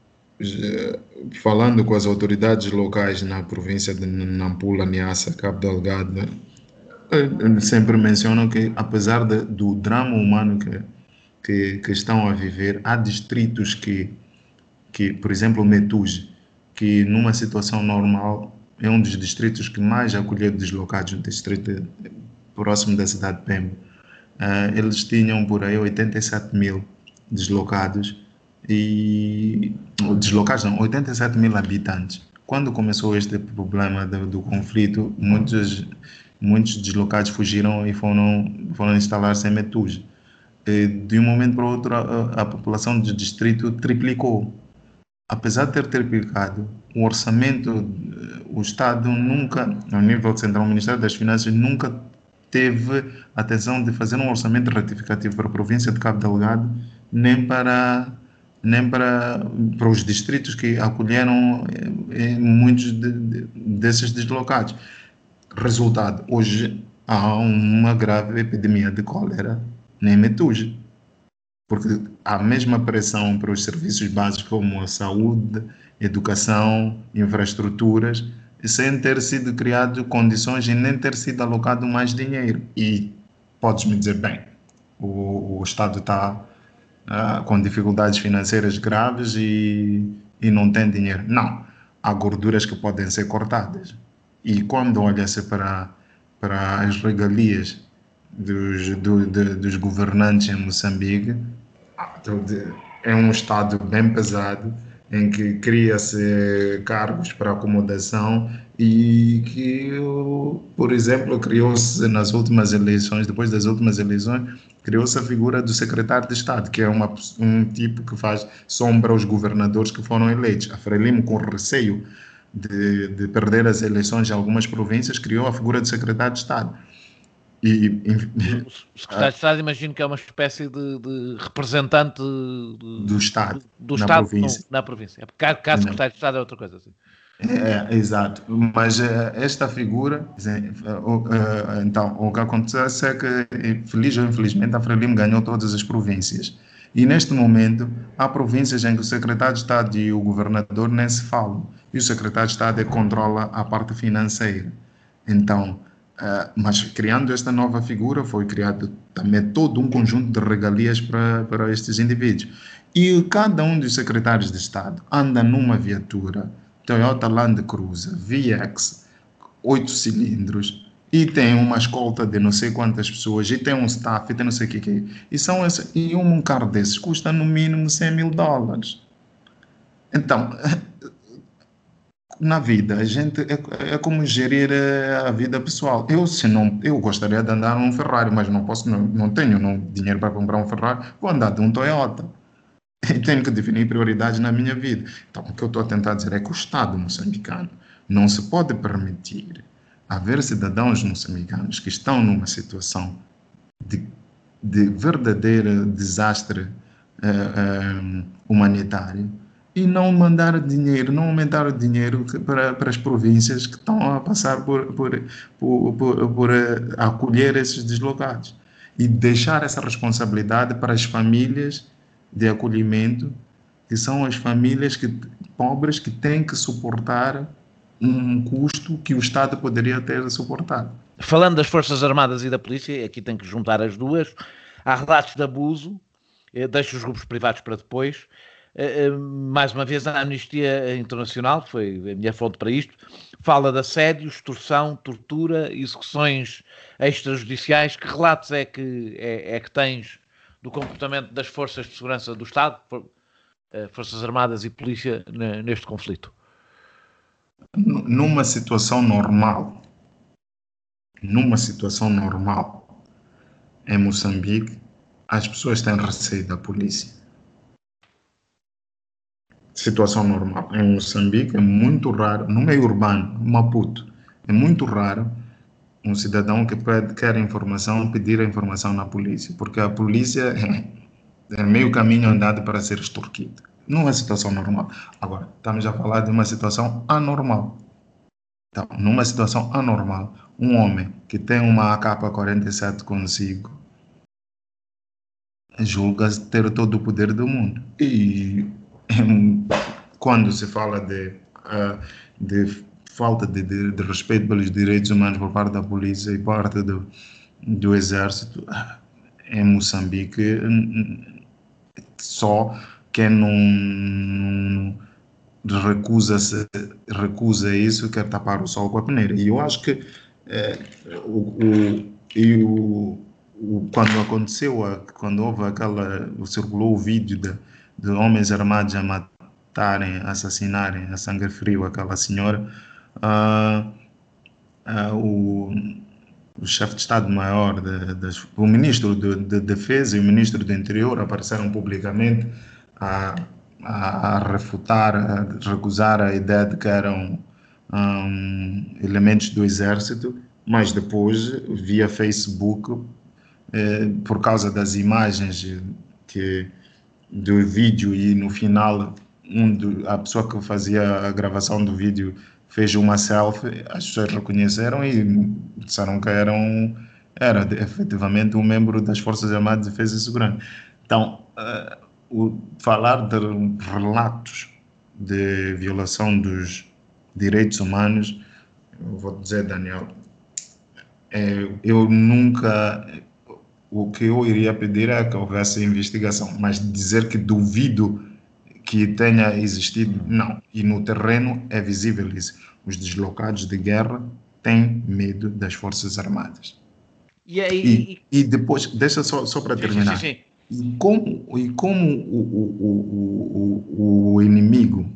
falando com as autoridades locais na província de Nampula, Niassa, Cabo Delgado, sempre mencionam que, apesar de, do drama humano que, que, que estão a viver, há distritos que, que, por exemplo, Metuge, que numa situação normal é um dos distritos que mais acolheu deslocados, um distrito próximo da cidade de Pemba. Uh, eles tinham por aí oitenta e sete mil deslocados, e deslocados não, oitenta e sete mil habitantes. Quando começou este problema do, do conflito, muitos, muitos deslocados fugiram e foram, foram instalar-se em Metuge. De um momento para o outro, a, a população do distrito triplicou. Apesar de ter triplicado, o orçamento, o Estado nunca, ao nível central, o Ministério das Finanças nunca teve a atenção de fazer um orçamento retificativo para a província de Cabo Delgado, nem para, nem para, para os distritos que acolheram eh, muitos de, de, desses deslocados. Resultado, hoje há uma grave epidemia de cólera em Metuge, porque há a mesma pressão para os serviços básicos como a saúde, educação, infraestruturas, sem ter sido criado condições e nem ter sido alocado mais dinheiro. E podes-me dizer, bem, o, o Estado está uh, com dificuldades financeiras graves e, e não tem dinheiro. Não, há gorduras que podem ser cortadas. E quando olha-se para, para as regalias dos, do, de, dos governantes em Moçambique, é um Estado bem pesado, em que cria-se cargos para acomodação e que, por exemplo, criou-se nas últimas eleições, depois das últimas eleições, criou-se a figura do secretário de Estado, que é uma, um tipo que faz sombra aos governadores que foram eleitos. A Frelimo, com receio de, de perder as eleições em algumas províncias, criou a figura do secretário de Estado. E, o secretário de Estado, imagino que é uma espécie de, de representante de, do Estado, do, do na, Estado província. No, na província. É porque cada secretário de Estado é outra coisa. Assim. É, é, exato. Mas é, esta figura, é, então, o que acontece é que, feliz ou infelizmente, a Frelimo ganhou todas as províncias. E neste momento, há províncias em que o secretário de Estado e o governador nem se falam. E o secretário de Estado é que controla a parte financeira. Então, Uh, mas criando esta nova figura foi criado também todo um conjunto de regalias para, para estes indivíduos. E cada um dos secretários de Estado anda numa viatura Toyota Land Cruiser V X, oito cilindros, e tem uma escolta de não sei quantas pessoas, e tem um staff, e tem não sei o que, que e, são esse, e um carro desses custa no mínimo cem mil dólares. Então... Na vida, a gente é, é como gerir a vida pessoal. Eu, se não, eu gostaria de andar num Ferrari, mas não posso, não, não tenho não, dinheiro para comprar um Ferrari, vou andar de um Toyota. E tenho que definir prioridades na minha vida. Então, o que eu estou a tentar dizer é que o Estado moçambicano não se pode permitir haver cidadãos moçambicanos que estão numa situação de, de verdadeiro desastre uh, uh, humanitário e não mandar dinheiro, não aumentar o dinheiro para, para as províncias que estão a passar por, por, por, por, por acolher esses deslocados. E deixar essa responsabilidade para as famílias de acolhimento, que são as famílias que, pobres que têm que suportar um custo que o Estado poderia ter suportado. Falando das Forças Armadas e da Polícia, aqui tem que juntar as duas, há relatos de abuso, deixo os grupos privados para depois. Uh, mais uma vez, a Amnistia Internacional, que foi a minha fonte para isto, fala de assédio, extorsão, tortura, execuções extrajudiciais. Que relatos é que, é, é que tens do comportamento das forças de segurança do Estado, for, uh, Forças Armadas e Polícia, n- neste conflito? Numa situação normal, numa situação normal, em Moçambique, as pessoas têm receio da polícia. Situação normal. Em Moçambique é muito raro, no meio urbano, no Maputo, é muito raro um cidadão que pede, quer informação, pedir a informação na polícia, porque a polícia é meio caminho andado para ser extorquido. Não é situação normal. Agora, estamos a falar de uma situação anormal. Então, numa situação anormal, um homem que tem uma A K quarenta e sete consigo julga ter todo o poder do mundo. E quando se fala de, uh, de falta de, de, de respeito pelos direitos humanos por parte da polícia e parte do, do exército, em Moçambique, só quem não recusa, -se, recusa isso quer tapar o sol com a peneira. E eu acho que é, o, o, e o, o, quando aconteceu, quando houve aquela, circulou o vídeo de de homens armados a matarem, assassinarem a sangue frio aquela senhora, uh, uh, o, o chefe de Estado-Maior, de, de, o ministro de, de Defesa e o ministro do Interior apareceram publicamente a, a, a refutar, a recusar a ideia de que eram um, elementos do exército, mas depois, via Facebook, eh, por causa das imagens que do vídeo e no final um do, a pessoa que fazia a gravação do vídeo fez uma selfie, as pessoas reconheceram e disseram que eram, era efetivamente um membro das Forças Armadas de Defesa e Segurança. Então, uh, o, falar de relatos de violação dos direitos humanos, eu vou dizer, Daniel, é, eu nunca... O que eu iria pedir é que houvesse investigação, mas dizer que duvido que tenha existido, não. E no terreno é visível isso. Os deslocados de guerra têm medo das Forças Armadas. E, aí, e, e depois, deixa só, só para sim, terminar, sim, sim, sim. E como, e como o, o, o, o, o inimigo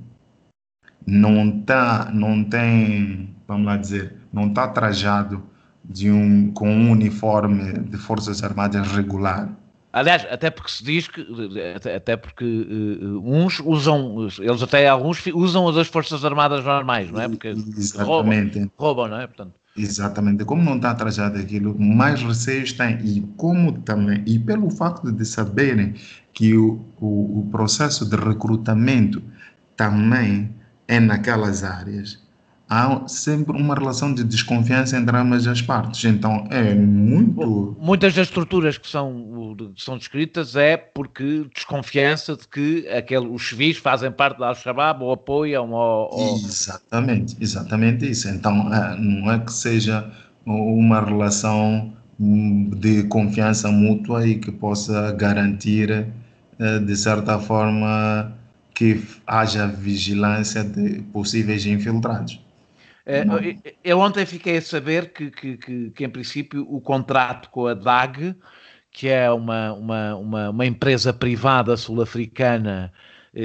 não tá, não tem, vamos lá dizer, não está trajado de um, com um uniforme de Forças Armadas regular. Aliás, até porque se diz que, até, até porque uh, uns usam, eles até alguns usam as Forças Armadas normais, não é? Porque roubam, Exatamente. roubam, não é? Portanto, Exatamente. Como não está trajado aquilo, mais receios tem. E como também, e pelo facto de saberem que o, o, o processo de recrutamento também é naquelas áreas, há sempre uma relação de desconfiança entre ambas as partes. Então é muito. muitas das estruturas que são, que são descritas é porque desconfiança de que aquele, os civis fazem parte da Al-Shabaab ou apoiam ou, ou... Exatamente, exatamente isso. Então é, não é que seja uma relação hum, de confiança mútua e que possa garantir, eh, de certa forma, que haja vigilância de possíveis infiltrados. Não. Eh, Eu ontem fiquei a saber que, que, que, que, em princípio, o contrato com a D A G, que é uma, uma, uma, uma empresa privada sul-africana eh,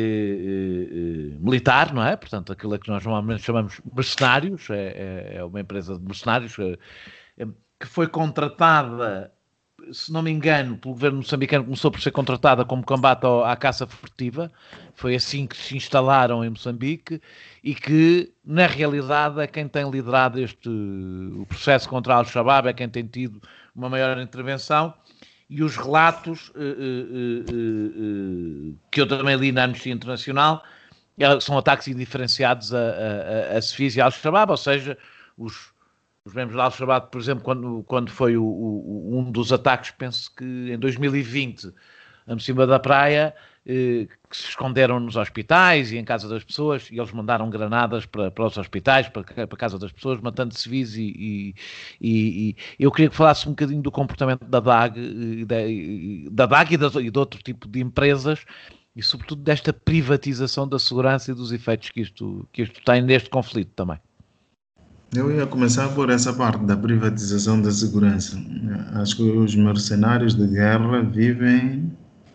eh, militar, não é? Portanto, aquilo que nós normalmente chamamos mercenários, é, é, é uma empresa de mercenários eh, que foi contratada, se não me engano, pelo governo moçambicano, começou por ser contratada como combate ao, à caça furtiva. Foi assim que se instalaram em Moçambique e que, na realidade, é quem tem liderado este, o processo contra Al-Shabaab, é quem tem tido uma maior intervenção. E os relatos uh, uh, uh, uh, que eu também li na Amnistia Internacional são ataques indiferenciados a, a, a civis e a Al-Shabaab, ou seja, os, os membros da Al-Shabaab, por exemplo, quando, quando foi o, o, um dos ataques, penso que em dois mil e vinte, a cima da praia, eh, que se esconderam nos hospitais e em casa das pessoas, e eles mandaram granadas para, para os hospitais, para, para a casa das pessoas, matando civis, e, e, e, e eu queria que falasse um bocadinho do comportamento da D A G, da, da D A G e de, e de outro tipo de empresas, e sobretudo desta privatização da segurança e dos efeitos que isto, que isto tem neste conflito também. Eu ia começar por essa parte da privatização da segurança. Acho que os mercenários de guerra vivem,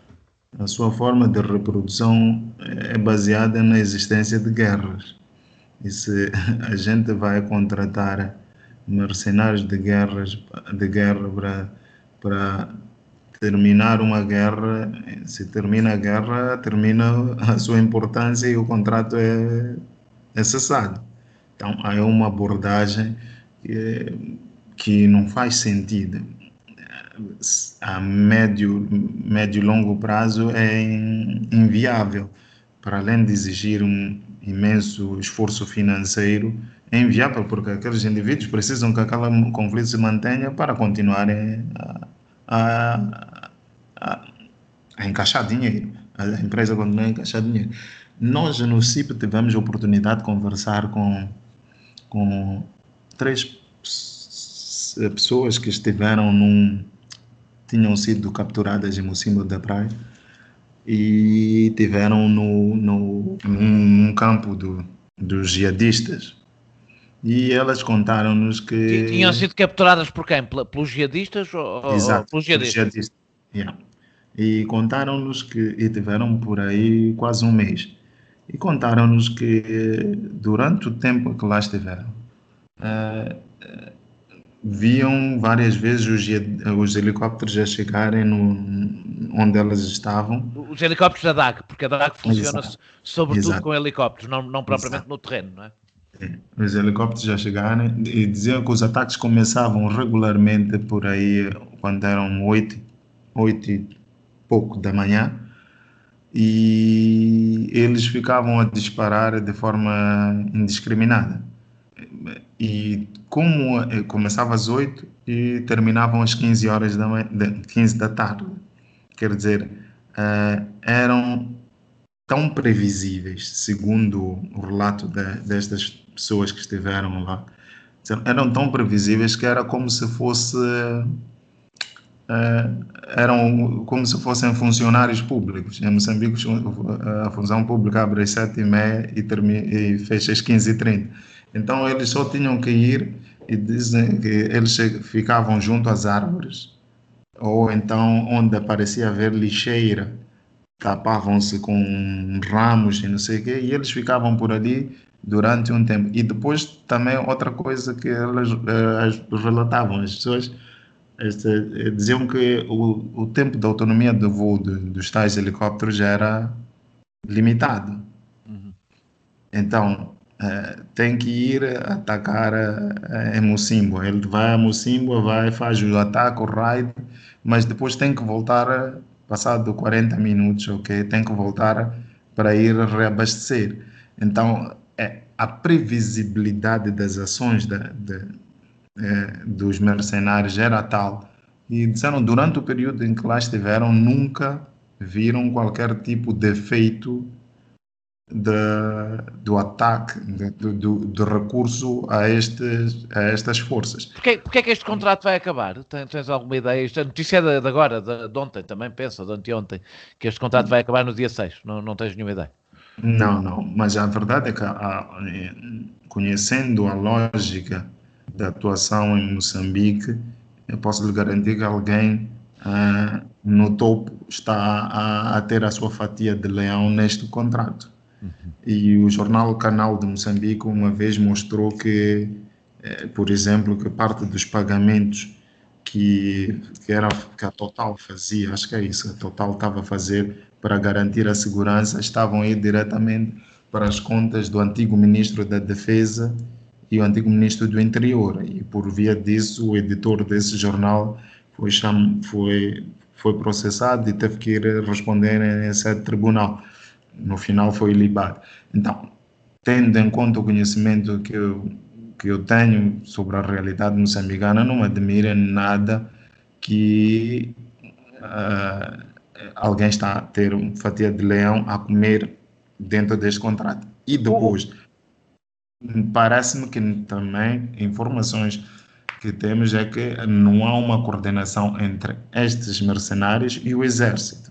a sua forma de reprodução é baseada na existência de guerras. E se a gente vai contratar mercenários de guerras, de guerra para, para terminar uma guerra, se termina a guerra, termina a sua importância e o contrato é, é cessado. Então, é uma abordagem que, que não faz sentido. A médio, médio e longo prazo é inviável. Para além de exigir um imenso esforço financeiro, é inviável porque aqueles indivíduos precisam que aquele conflito se mantenha para continuarem a, a, a, a encaixar dinheiro. A empresa continua a encaixar dinheiro. Nós, no C I P, tivemos a oportunidade de conversar com com três pessoas que estiveram num, tinham sido capturadas em Mocimboa da Praia e tiveram no, no, num, num campo do, dos jihadistas. E elas contaram-nos que... Tinham sido capturadas por quem? Pelos jihadistas? Ou, Exato, ou pelos jihadistas? jihadistas. Yeah. E contaram-nos que e tiveram por aí quase um mês. E contaram-nos que durante o tempo que lá estiveram, uh, uh, viam várias vezes os, os helicópteros a chegarem no, onde elas estavam. Os helicópteros da D A G, porque a D A G funciona Exato. sobretudo Exato. com helicópteros, não, não propriamente Exato. no terreno, não é? É. Os helicópteros já chegaram e diziam que os ataques começavam regularmente por aí quando eram oito, oito e pouco da manhã. E eles ficavam a disparar de forma indiscriminada. E como começava às oito e terminavam às quinze horas da, manhã, quinze da tarde, quer dizer, uh, eram tão previsíveis, segundo o relato de, destas pessoas que estiveram lá, eram tão previsíveis que era como se fosse... Uh, eram como se fossem funcionários públicos. Em Moçambique, a função pública abre às sete e meia e, termina, e fecha às quinze e trinta. Então, eles só tinham que ir e dizem que eles ficavam junto às árvores, ou então onde aparecia haver lixeira, tapavam-se com ramos e não sei o quê, e eles ficavam por ali durante um tempo. E depois também outra coisa que elas eh, relatavam, as pessoas este, diziam que o, o tempo de autonomia de voo de, dos tais helicópteros era limitado. Uhum. Então, uh, tem que ir atacar uh, em Mocimboa. Ele vai a Mocimboa, vai, faz o ataque, o raid, mas depois tem que voltar, passado quarenta minutos, ok? Tem que voltar para ir reabastecer. Então, é, a previsibilidade das ações de, de, eh, dos mercenários era tal. E disseram, durante o período em que lá estiveram, nunca viram qualquer tipo de efeito de, do ataque, de, do, do recurso a, estes, a estas forças. Porquê, porquê é que este contrato vai acabar? Tens, tens alguma ideia? Esta notícia é de, de agora, de, de ontem, também pensa, de anteontem, que este contrato vai acabar no dia seis. Não, não tens nenhuma ideia? Não, não. Mas a verdade é que, a, a, conhecendo a lógica da atuação em Moçambique, eu posso lhe garantir que alguém ah, no topo está a, a ter a sua fatia de leão neste contrato. Uhum. E o jornal Canal de Moçambique uma vez mostrou que, eh, por exemplo, que parte dos pagamentos que, que, era, que a Total fazia, acho que é isso, a Total estava a fazer para garantir a segurança, estavam a ir diretamente para as contas do antigo ministro da Defesa e o antigo ministro do Interior. E por via disso, o editor desse jornal foi, cham... foi, foi processado e teve que ir responder em sede tribunal. No final foi libado. Então, tendo em conta o conhecimento que eu, que eu tenho sobre a realidade moçambicana, não me admira nada que uh, alguém está a ter uma fatia de leão a comer dentro deste contrato. E depois, parece-me que também informações que temos é que não há uma coordenação entre estes mercenários e o exército.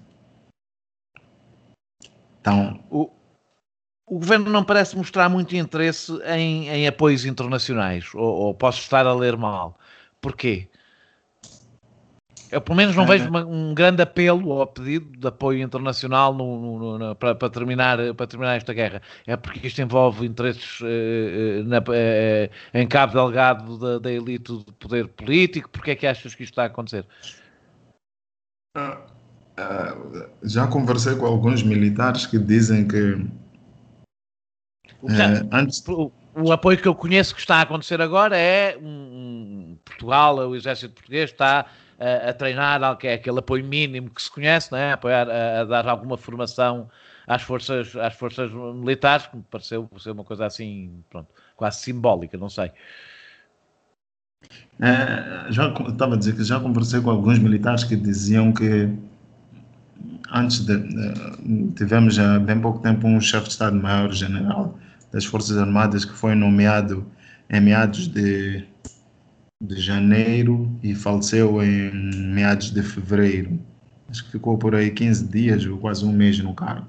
Então, o, o governo não parece mostrar muito interesse em, em apoios internacionais, ou, ou posso estar a ler mal. Porquê? Eu, pelo menos, não vejo uma, um grande apelo ou pedido de apoio internacional no, no, no, para, para, terminar, para terminar esta guerra. É porque isto envolve interesses eh, na, eh, em cabo delgado da, da elite do poder político. Porquê é que achas que isto está a acontecer? Uh, uh, já conversei com alguns militares que dizem que uh, antes... o, o apoio que eu conheço que está a acontecer agora é um, um, Portugal, o exército português está a, a treinar, que é aquele apoio mínimo que se conhece, não é? Apoiar, a, a dar alguma formação às forças, às forças militares, que me pareceu ser uma coisa assim, pronto, quase simbólica, não sei. É, já estava a dizer que já conversei com alguns militares que diziam que antes de, de tivemos há bem pouco tempo um chefe de Estado-Maior General das Forças Armadas que foi nomeado em meados de, de janeiro e faleceu em meados de fevereiro. Acho que ficou por aí quinze dias ou quase um mês no cargo.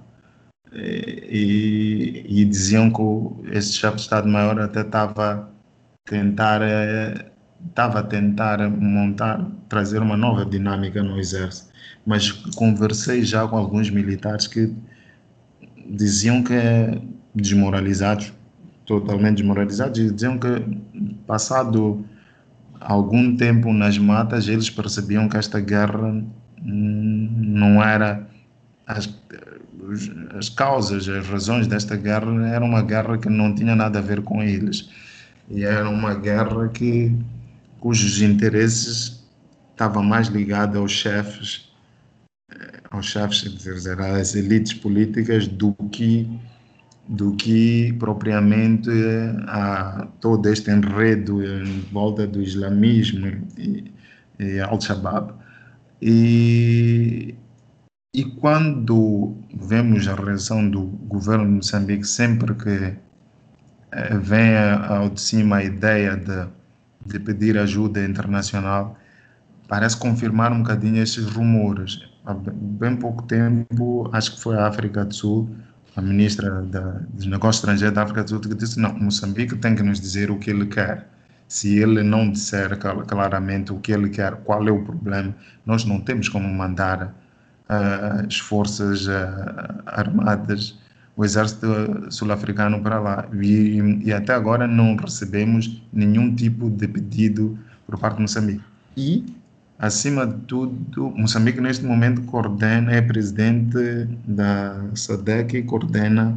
E, e, e diziam que esse chefe de Estado-Maior até estava a tentar estava a tentar montar, trazer uma nova dinâmica no exército, mas conversei já com alguns militares que diziam que desmoralizados, totalmente desmoralizados, e diziam que passado algum tempo nas matas eles percebiam que esta guerra não era as, as causas, as razões desta guerra era uma guerra que não tinha nada a ver com eles, e era uma guerra que cujos interesses estavam mais ligados aos chefes, aos chefes, quer dizer, às elites políticas, do que, do que propriamente a todo este enredo em volta do islamismo e, e Al-Shabaab. E, e quando vemos a reação do governo de Moçambique, sempre que vem ao de cima a ideia de de pedir ajuda internacional, parece confirmar um bocadinho estes rumores. Há bem pouco tempo, acho que foi a África do Sul, a ministra da, dos Negócios Estrangeiros da África do Sul, que disse, não, Moçambique tem que nos dizer o que ele quer. Se ele não disser claramente o que ele quer, qual é o problema, nós não temos como mandar uh, as forças uh, armadas, o exército sul-africano para lá. E, e até agora não recebemos nenhum tipo de pedido por parte de Moçambique. E, acima de tudo, Moçambique neste momento coordena, é presidente da S A D C e coordena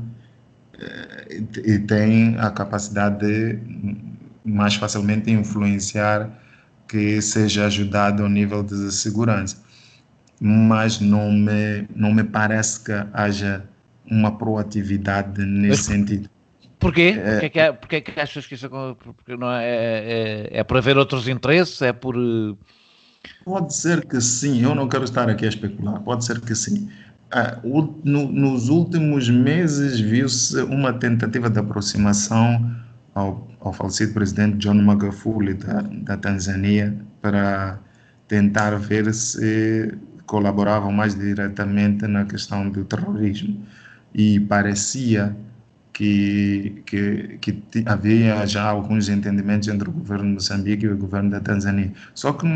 uh, e tem a capacidade de mais facilmente influenciar que seja ajudado ao nível de segurança. Mas não me, não me parece que haja uma proatividade nesse Mas, sentido. Porquê? É, porquê, que é, porquê que achas que isso porque não é, é, é por haver outros interesses? É por... Pode ser que sim, eu não quero estar aqui a especular, pode ser que sim. Ah, o, no, nos últimos meses viu-se uma tentativa de aproximação ao, ao falecido presidente John Magufuli da, da Tanzânia para tentar ver se colaboravam mais diretamente na questão do terrorismo. E parecia que, que, que havia já alguns entendimentos entre o governo de Moçambique e o governo da Tanzânia. Só que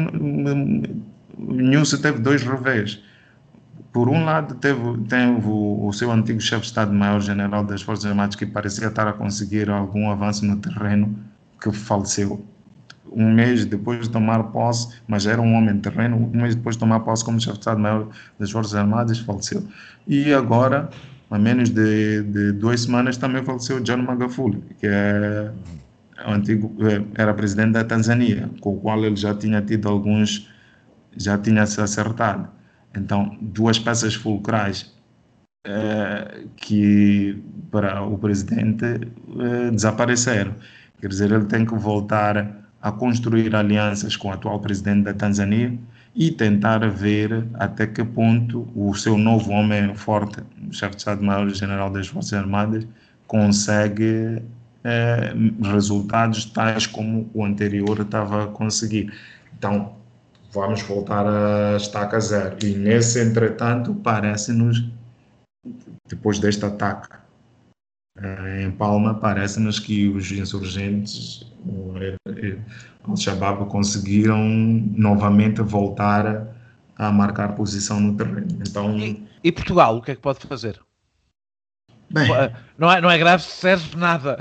o News teve dois revés. Por um lado, teve, teve o, o seu antigo chefe de Estado-Maior-General das Forças Armadas, que parecia estar a conseguir algum avanço no terreno, que faleceu. Um mês depois de tomar posse, mas era um homem de terreno, um mês depois de tomar posse como chefe de Estado-Maior das Forças Armadas, faleceu. E agora, há menos de, de duas semanas, também faleceu John Magufuli, que é o antigo, era presidente da Tanzânia, com o qual ele já tinha tido alguns, já tinha se acertado. Então, duas peças fulcrais eh, que para o presidente eh, desapareceram. Quer dizer, ele tem que voltar a construir alianças com o atual presidente da Tanzânia e tentar ver até que ponto o seu novo homem forte, o chefe de Estado-Maior-General das Forças Armadas, consegue eh, resultados tais como o anterior estava a conseguir. Então, vamos voltar a estaca zero. E nesse, entretanto, parece-nos, depois deste ataque eh, em Palma, parece-nos que os insurgentes, o Al-Shabaab, conseguiram novamente voltar a, a marcar posição no terreno. Então, e, e Portugal, o que é que pode fazer? Bem, não, é, não é grave se serve nada.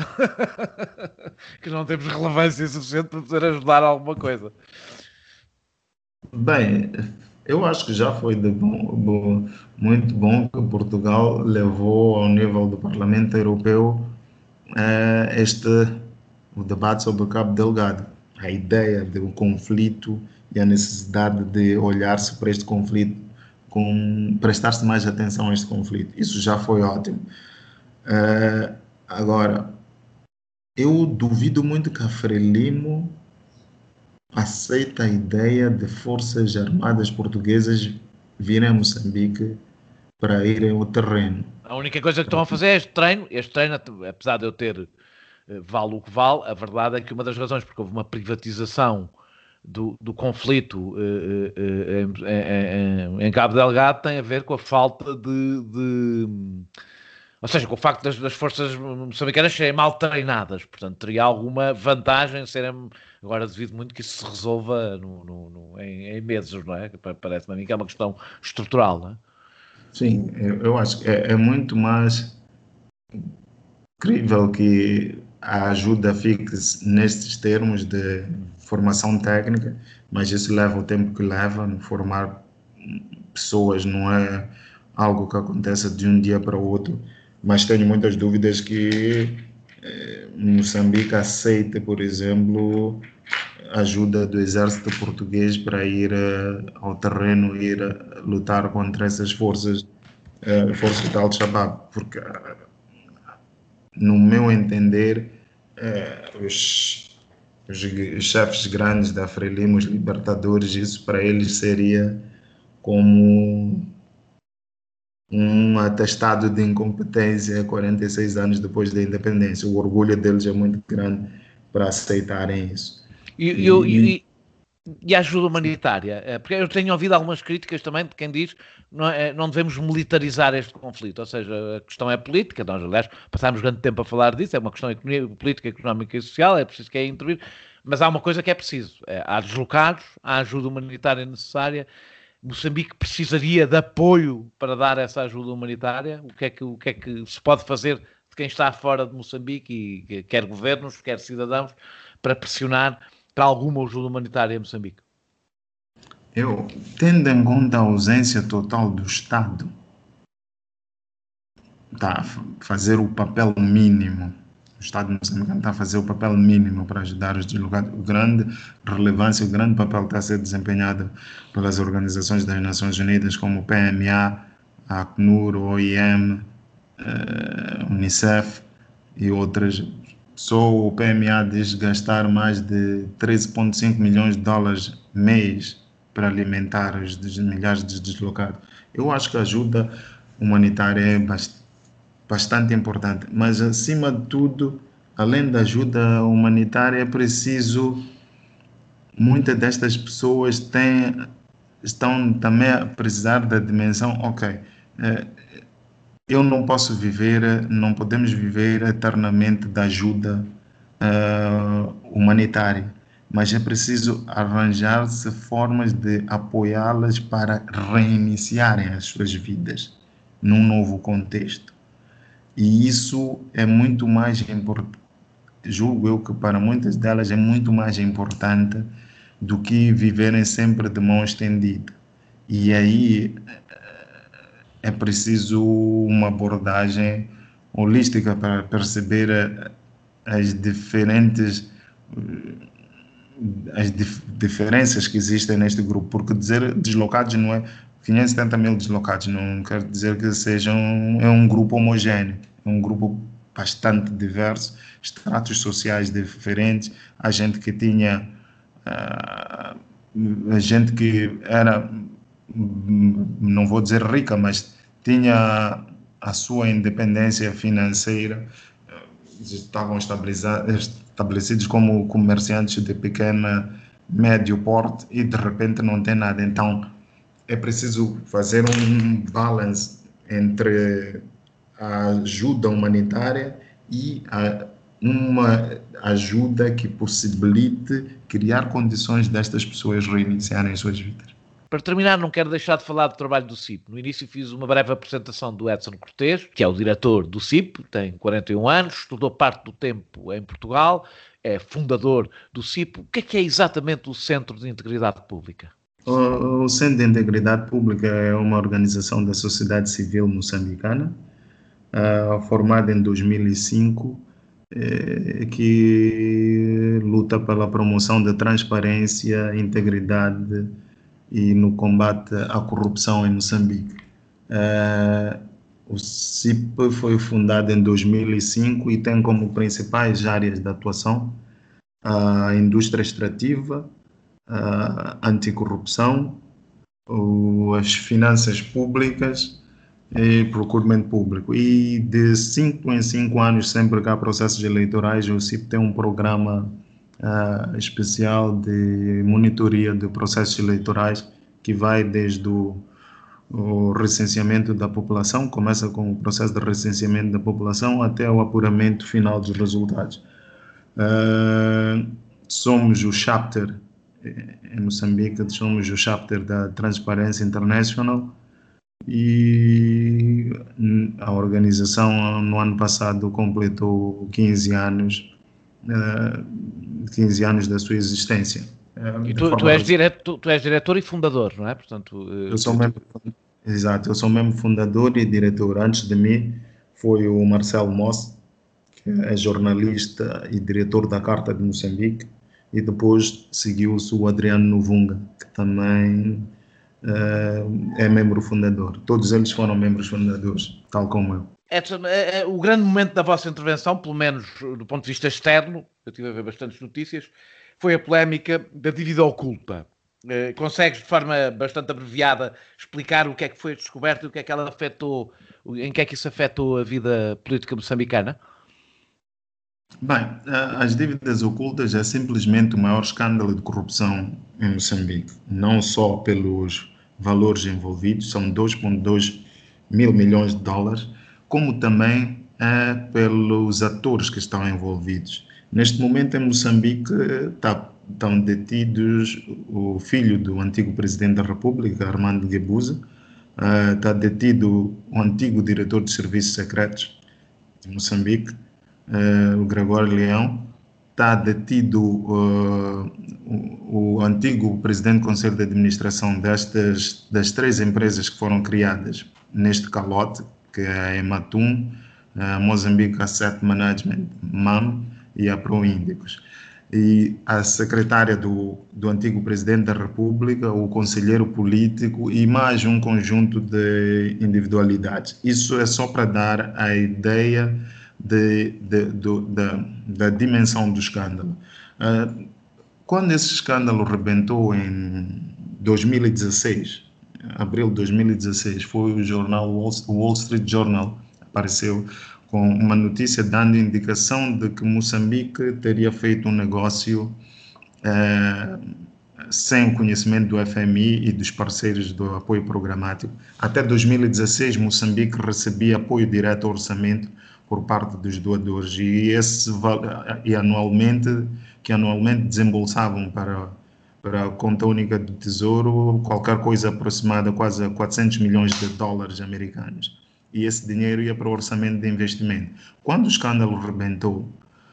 Que não temos relevância suficiente para poder ajudar a alguma coisa. Bem, eu acho que já foi de bom, bom, muito bom que Portugal levou ao nível do Parlamento Europeu eh, este o debate sobre o Cabo Delgado, a ideia do conflito e a necessidade de olhar-se para este conflito, com prestar-se mais atenção a este conflito. Isso já foi ótimo. Eh, agora, eu duvido muito que a Frelimo aceita a ideia de forças armadas portuguesas virem a Moçambique para irem ao terreno. A única coisa que estão a fazer é este treino. Este treino, apesar de eu ter vale o que vale, a verdade é que uma das razões porque houve uma privatização do, do conflito uh, uh, uh, em, em, em Cabo Delgado tem a ver com a falta de... de ou seja, com o facto das, das forças moçambicanas serem mal treinadas. Portanto, teria alguma vantagem em serem... Agora, devido muito que isso se resolva no, no, no, em, em meses, não é? Parece-me a mim que é uma questão estrutural, não é? Sim, eu, eu acho que é, é muito mais crível que a ajuda fique nestes termos de formação técnica, mas isso leva o tempo que leva. Formar pessoas não é algo que aconteça de um dia para o outro, mas tenho muitas dúvidas que eh, Moçambique aceite, por exemplo, a ajuda do exército português para ir eh, ao terreno, ir eh, lutar contra essas forças, eh, forças de Al-Shabaab, porque, no meu entender, eh, os, os, os chefes grandes da Frelimo, os libertadores, isso para eles seria como um atestado de incompetência quarenta e seis anos depois da independência. O orgulho deles é muito grande para aceitarem isso. E, e, e, e a ajuda humanitária? Porque eu tenho ouvido algumas críticas também de quem diz que não, não devemos militarizar este conflito, ou seja, a questão é política. Nós, aliás, passámos grande tempo a falar disso, é uma questão política, económica e social, é preciso que é intervir, Mas há uma coisa que é preciso. É, há deslocados, há ajuda humanitária necessária. Moçambique precisaria de apoio para dar essa ajuda humanitária. O que é que, o que, é que se pode fazer de quem está fora de Moçambique, e quer governos, quer cidadãos, para pressionar para alguma ajuda humanitária em Moçambique? Eu, tendo em conta a ausência total do Estado, está a fazer o papel mínimo. O Estado moçambicano está a fazer o papel mínimo para ajudar os deslocados. O grande relevância, o grande papel está a ser desempenhado pelas organizações das Nações Unidas, como o P M A, a ACNUR, o O I M, a Unicef e outras. Só o P M A diz gastar mais de treze vírgula cinco milhões de dólares mês para alimentar os milhares de deslocados. Eu acho que a ajuda humanitária é bastante bastante importante, mas acima de tudo, além da ajuda humanitária, é preciso, muitas destas pessoas têm, estão também a precisar da dimensão, ok, eu não posso viver, não podemos viver eternamente da ajuda uh, humanitária, mas é preciso arranjar-se formas de apoiá-las para reiniciarem as suas vidas num novo contexto. E isso é muito mais importante, julgo eu que para muitas delas é muito mais importante do que viverem sempre de mão estendida. E aí é preciso uma abordagem holística para perceber as diferentes as dif- diferenças que existem neste grupo, porque dizer deslocados não é quinhentos e setenta mil deslocados, não quer dizer que sejam é um grupo homogéneo, é um grupo bastante diverso, estratos sociais diferentes, há gente que tinha uh, a gente que era, não vou dizer rica, mas tinha a sua independência financeira, estavam estabelecidos como comerciantes de pequeno, médio porte e de repente não tem nada. Então é preciso fazer um balance entre a ajuda humanitária e a, uma ajuda que possibilite criar condições destas pessoas reiniciarem suas vidas. Para terminar, não quero deixar de falar do trabalho do C I P. No início fiz uma breve apresentação do Edson Cortês, que é o diretor do C I P, tem quarenta e um anos, estudou parte do tempo em Portugal, é fundador do C I P. O que é que é exatamente o Centro de Integridade Pública? O Centro de Integridade Pública é uma organização da sociedade civil moçambicana, uh, formada em dois mil e cinco, eh, que luta pela promoção da transparência, integridade e no combate à corrupção em Moçambique. Uh, o C I P foi fundado em dois mil e cinco e tem como principais áreas de atuação a indústria extrativa, a anticorrupção, as finanças públicas e procurement público. E de cinco em cinco anos, sempre que há processos eleitorais, o C I P tem um programa uh, especial de monitoria de processos eleitorais que vai desde o, o recenseamento da população, começa com o processo de recenseamento da população até o apuramento final dos resultados. Uh, somos o chapter em Moçambique, somos o chapter da Transparency International e a organização no ano passado completou quinze anos, quinze anos da sua existência. E tu, tu, és diretor, tu és diretor e fundador, não é? Portanto, eu sou membro, exato, eu sou membro fundador e diretor. Antes de mim foi o Marcelo Moss, que é jornalista e diretor da Carta de Moçambique. E depois seguiu-se o Adriano Novunga, que também uh, é membro fundador. Todos eles foram membros fundadores, tal como eu. Edson, o grande momento da vossa intervenção, pelo menos do ponto de vista externo, eu estive a ver bastantes notícias, foi a polémica da dívida oculta. Uh, consegues, de forma bastante abreviada, explicar o que é que foi a descoberta e o que é que ela afetou, em que é que isso afetou a vida política moçambicana? Bem, as dívidas ocultas é simplesmente o maior escândalo de corrupção em Moçambique, não só pelos valores envolvidos, são dois vírgula dois mil milhões de dólares, como também é pelos atores que estão envolvidos. Neste momento, em Moçambique, tá, estão detidos o filho do antigo presidente da República, Armando Guebuza, uh, está detido o antigo diretor de serviços secretos de Moçambique, uh, o Gregório Leão, está detido uh, o, o antigo presidente do Conselho de Administração destas, das três empresas que foram criadas neste calote, que é a Ematum, a Mozambique Asset Management, M A M, e a Proíndicos. E a secretária do, do antigo presidente da República, o conselheiro político e mais um conjunto de individualidades. Isso é só para dar a ideia de, de, de, de, da dimensão do escândalo. Uh, quando esse escândalo rebentou em dois mil e dezesseis, abril de dois mil e dezesseis, foi o jornal Wall, Wall Street Journal, apareceu com uma notícia dando indicação de que Moçambique teria feito um negócio eh, sem o conhecimento do F M I e dos parceiros do apoio programático. Até dois mil e dezesseis, Moçambique recebia apoio direto ao orçamento por parte dos doadores e, esse, e anualmente, que anualmente desembolsavam para, para a conta única do Tesouro qualquer coisa aproximada quase a quatrocentos milhões de dólares americanos. E esse dinheiro ia para o orçamento de investimento. Quando o escândalo rebentou,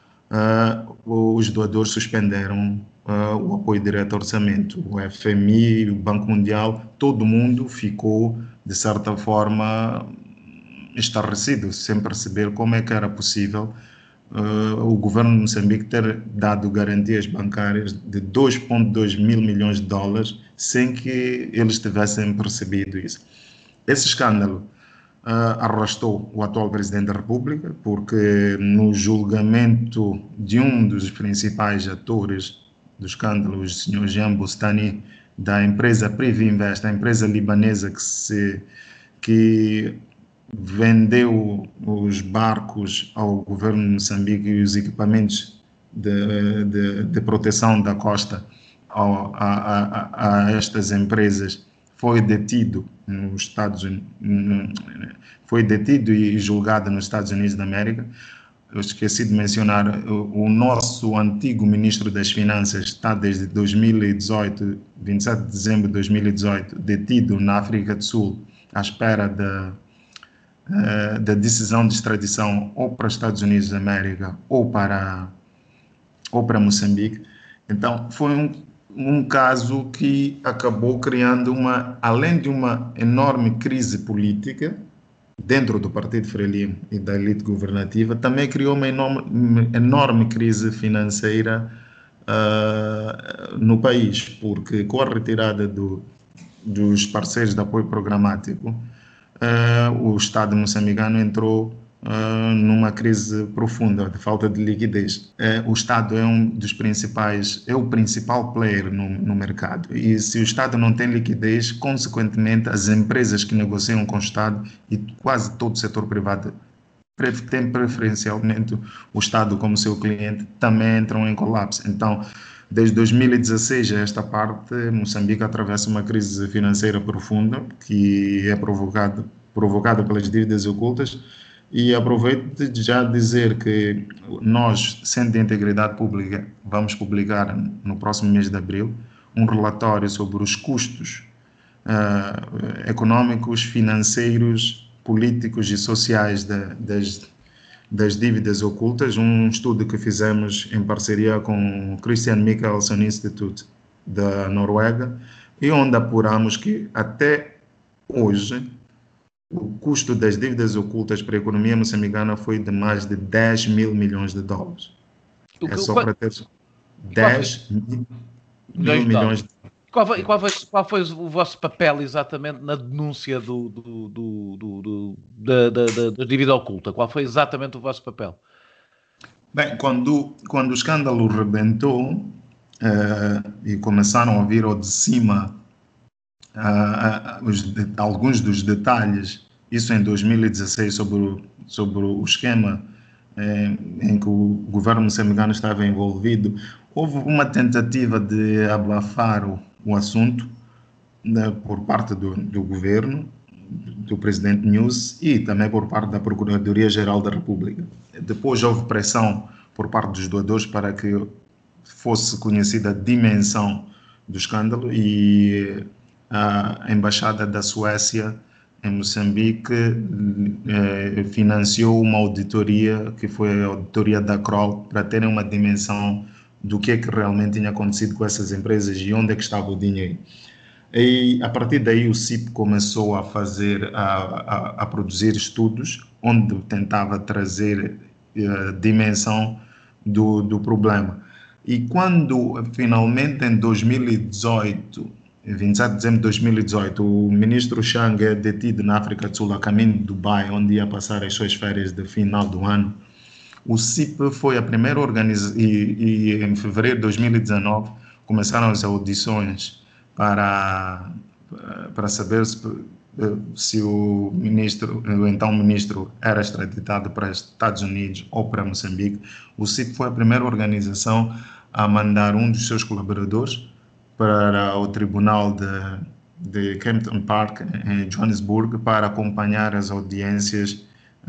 uh, os doadores suspenderam uh, o apoio direto ao orçamento. O F M I, o Banco Mundial, todo mundo ficou, de certa forma, estarrecido, sem perceber como é que era possível uh, o governo de Moçambique ter dado garantias bancárias de dois vírgula dois mil milhões de dólares sem que eles tivessem percebido isso. Esse escândalo Uh, arrastou o atual presidente da República, porque no julgamento de um dos principais atores do escândalo, o senhor Jean Bustani, da empresa Privinvest, a empresa libanesa que, se, que vendeu os barcos ao governo de Moçambique e os equipamentos de, de, de proteção da costa ao, a, a, a estas empresas, foi detido nos Estados Unidos, foi detido e julgado nos Estados Unidos da América. Eu esqueci de mencionar, o nosso antigo ministro das Finanças está desde dois mil e dezoito, vinte e sete de dezembro de dois mil e dezoito, detido na África do Sul, à espera da, da decisão de extradição ou para os Estados Unidos da América ou para, ou para Moçambique. Então, foi um um caso que acabou criando uma, além de uma enorme crise política dentro do Partido Frelimo e da elite governativa, também criou uma enorme, uma enorme crise financeira uh, no país, porque com a retirada do, dos parceiros de apoio programático, uh, o Estado moçambicano entrou Uh, numa crise profunda de falta de liquidez. Uh, o Estado é um dos principais, é o principal player no, no mercado, e se o Estado não tem liquidez, consequentemente as empresas que negociam com o Estado e quase todo o setor privado tem preferencialmente o Estado como seu cliente, também entram em colapso. Então, desde dois mil e dezesseis a esta parte, Moçambique atravessa uma crise financeira profunda que é provocada, provocada pelas dívidas ocultas. E aproveito de já dizer que nós, Centro de Integridade Pública, vamos publicar no próximo mês de abril um relatório sobre os custos uh, econômicos, financeiros, políticos e sociais de, das, das dívidas ocultas, um estudo que fizemos em parceria com o Christian Michelsen Institute da Noruega, e onde apuramos que até hoje o custo das dívidas ocultas para a economia moçambicana foi de mais de dez mil milhões de dólares. O que, é só qual, para ter dez mil milhões de dólares. Qual foi, qual, foi, qual foi o vosso papel exatamente na denúncia do, do, do, do, do, da, da, da, da dívida oculta? Qual foi exatamente o vosso papel? Bem, quando, quando o escândalo rebentou uh, e começaram a vir ao de cima Uh, uh, os, de, alguns dos detalhes, isso em dois mil e dezesseis, sobre o, sobre o esquema eh, em que o governo moçambicano estava envolvido, houve uma tentativa de abafar o, o assunto, né, por parte do, do governo, do presidente Nyusi, e também por parte da Procuradoria-Geral da República. Depois houve pressão por parte dos doadores para que fosse conhecida a dimensão do escândalo, e a Embaixada da Suécia em Moçambique eh, financiou uma auditoria, que foi a auditoria da Kroll, para terem uma dimensão do que é que realmente tinha acontecido com essas empresas e onde é que estava o dinheiro. E a partir daí o C I P começou a fazer, a, a, a produzir estudos onde tentava trazer a dimensão do, do problema. E quando finalmente em dois mil e dezoito, vinte e sete de dezembro de dois mil e dezoito, o ministro Chang é detido na África do Sul a caminho de Dubai, onde ia passar as suas férias de final do ano, o C I P foi a primeira organização, e, e em fevereiro de dois mil e dezanove começaram as audições para, para saber se, se o ministro, o então ministro, era extraditado para os Estados Unidos ou para Moçambique. O C I P foi a primeira organização a mandar um dos seus colaboradores para o tribunal de, de Kempton Park, em Johannesburg, para acompanhar as audiências,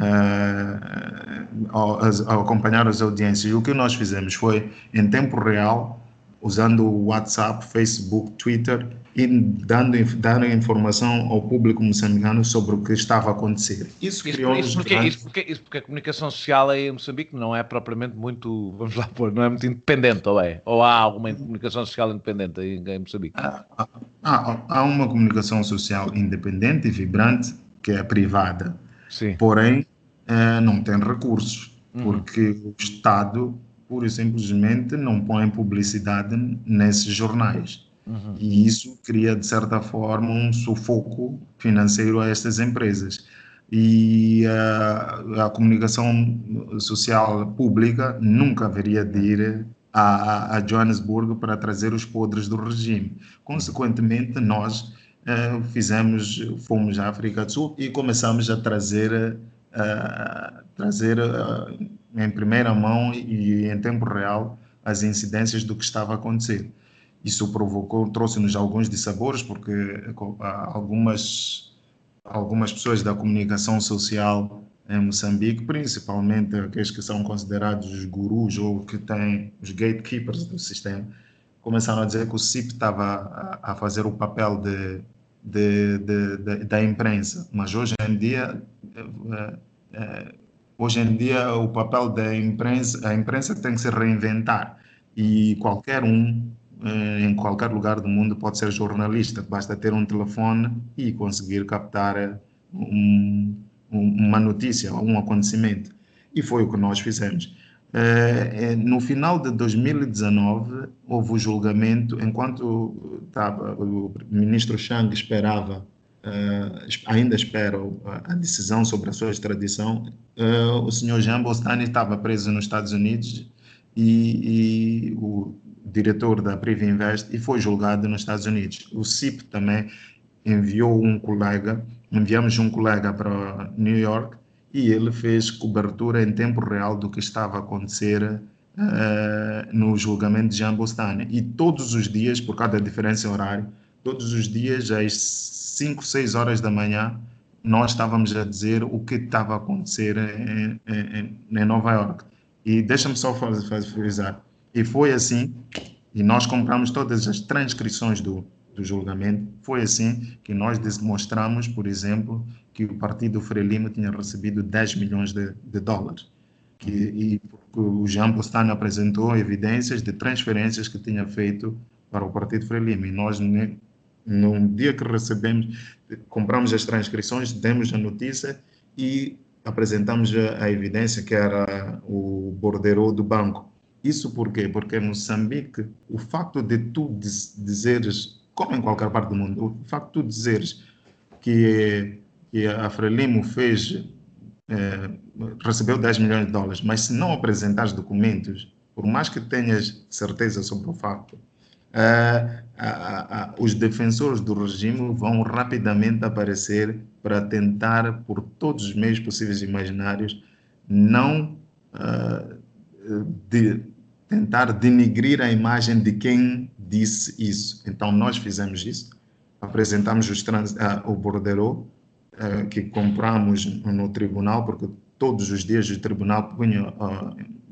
uh, as, acompanhar as audiências. E o que nós fizemos foi, em tempo real, usando o WhatsApp, Facebook, Twitter, e dando, dando informação ao público moçambicano sobre o que estava a acontecer. Isso, isso, criou isso, porque, grandes... isso, porque, isso porque a comunicação social aí em Moçambique não é propriamente muito, vamos lá pôr, não é muito independente, ou é? Ou há alguma comunicação social independente aí em Moçambique? Há, há, há uma comunicação social independente e vibrante, que é privada. Sim. Porém, é, não tem recursos, uhum. porque o Estado, pura e simplesmente, não põe publicidade nesses jornais. Uhum. E isso cria, de certa forma, um sufoco financeiro a estas empresas. E a, a comunicação social pública nunca haveria de ir a, a Johannesburg para trazer os podres do regime. Consequentemente, nós uh, fizemos, fomos à África do Sul e começamos a trazer, uh, trazer uh, em primeira mão e em tempo real as incidências do que estava a acontecer. Isso provocou, trouxe-nos alguns dissabores, porque algumas, algumas pessoas da comunicação social em Moçambique, principalmente aqueles que são considerados os gurus ou que têm os gatekeepers do sistema, começaram a dizer que o C I P estava a, a fazer o papel de, de, de, de, da imprensa. Mas hoje em dia, hoje em dia o papel da imprensa, a imprensa tem que se reinventar, e qualquer um em qualquer lugar do mundo pode ser jornalista, basta ter um telefone e conseguir captar um, uma notícia ou um acontecimento. E foi o que nós fizemos. No final de dois mil e dezanove, houve o julgamento, enquanto estava, o ministro Chang esperava, ainda espera a decisão sobre a sua extradição, o senhor Jean Bostani estava preso nos Estados Unidos e, e o diretor da Privinvest, e foi julgado nos Estados Unidos. O C I P também enviou um colega, enviamos um colega para New York, e ele fez cobertura em tempo real do que estava a acontecer uh, no julgamento de Jean Bostani. E todos os dias, por causa da diferença horária, todos os dias às cinco, seis horas da manhã, nós estávamos a dizer o que estava a acontecer em, em, em Nova York. E deixa-me só frisar. E foi assim, e nós compramos todas as transcrições do, do julgamento. Foi assim que nós demonstramos, por exemplo, que o partido Frelimo tinha recebido dez milhões de, de dólares. Que, e o Jean Bostani apresentou evidências de transferências que tinha feito para o partido Frelimo. E nós, no dia que recebemos, compramos as transcrições, demos a notícia e apresentamos a, a evidência, que era o bordereau do banco. Isso por quê? Porque em Moçambique, o facto de tu dizeres, como em qualquer parte do mundo, o facto de tu dizeres que, que a Frelimo fez, eh, recebeu dez milhões de dólares, mas se não apresentares documentos, por mais que tenhas certeza sobre o facto, eh, a, a, a, os defensores do regime vão rapidamente aparecer para tentar, por todos os meios possíveis e imaginários, não uh, de, tentar denigrir a imagem de quem disse isso. Então, nós fizemos isso, apresentamos os trans, uh, o bordereau uh, que compramos no tribunal, porque todos os dias o tribunal punha uh,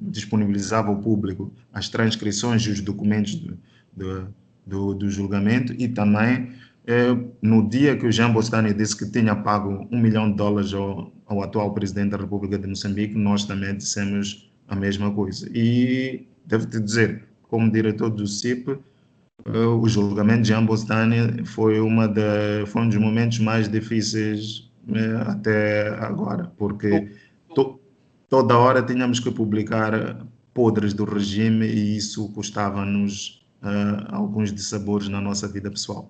disponibilizava ao público as transcrições e os documentos do, do, do, do julgamento, e também eh, no dia que o Jean Bostan disse que tinha pago um milhão de dólares ao, ao atual presidente da República de Moçambique, nós também dissemos a mesma coisa. E devo-te dizer, como diretor do C I P, Uh, o julgamento de Jean Bostan foi, uma da, foi um dos momentos mais difíceis uh, até agora, porque to, toda hora tínhamos que publicar podres do regime e isso custava-nos uh, alguns dissabores na nossa vida pessoal.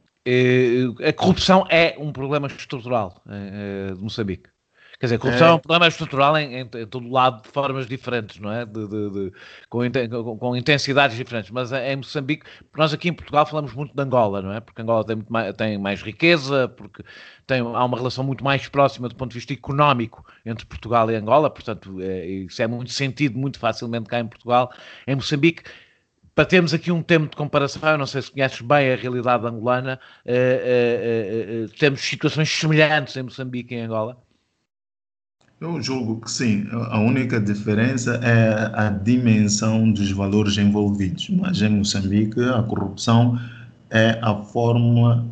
A corrupção é um problema estrutural uh, de Moçambique. Quer dizer, a corrupção é, é um problema estrutural em, em, em todo lado de formas diferentes, não é? De, de, de, com, com, com intensidades diferentes. Mas em Moçambique, nós aqui em Portugal falamos muito de Angola, não é? Porque Angola tem, muito mais, tem mais riqueza, porque tem, há uma relação muito mais próxima do ponto de vista económico entre Portugal e Angola, portanto, é, isso é muito sentido muito facilmente cá em Portugal. Em Moçambique, para termos aqui um termo de comparação, eu não sei se conheces bem a realidade angolana, uh, uh, uh, uh, temos situações semelhantes em Moçambique e em Angola. Eu julgo que sim. A única diferença é a dimensão dos valores envolvidos. Mas em Moçambique, a corrupção é a forma,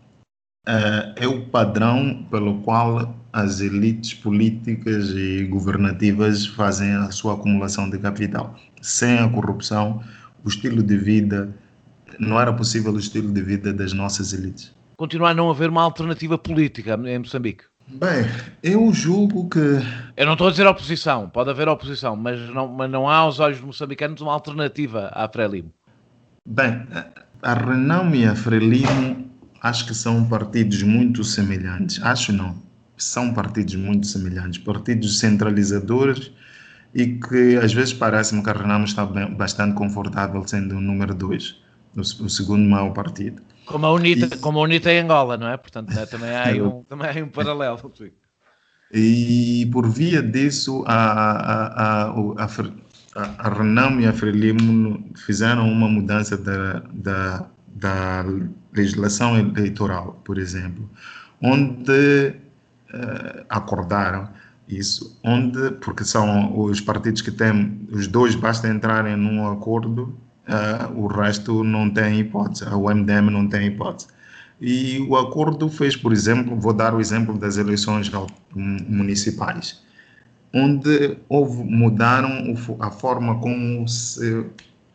é, é o padrão pelo qual as elites políticas e governativas fazem a sua acumulação de capital. Sem a corrupção, o estilo de vida, não era possível o estilo de vida das nossas elites. Continua a não haver uma alternativa política em Moçambique? Bem, eu julgo que... Eu não estou a dizer oposição, pode haver oposição, mas não, mas não há aos olhos dos moçambicanos uma alternativa à Frelimo. Bem, a Renamo e a Frelimo acho que são partidos muito semelhantes. Acho não, são partidos muito semelhantes, partidos centralizadores e que às vezes parece-me que a Renamo está bem, bastante confortável sendo o número dois, o, o segundo maior partido. Como a UNITA, e... como a UNITA em Angola, não é? Portanto, né, também, há aí um, também há aí um paralelo. E por via disso, a, a, a, a, a Renamo e a Frelimo fizeram uma mudança da, da, da legislação eleitoral, por exemplo, onde uh, acordaram isso, onde, porque são os partidos que têm, os dois basta entrarem num acordo, Uh, o resto não tem hipótese, o M D M não tem hipótese. E o acordo fez, por exemplo, vou dar o exemplo das eleições municipais, onde houve, mudaram a forma como se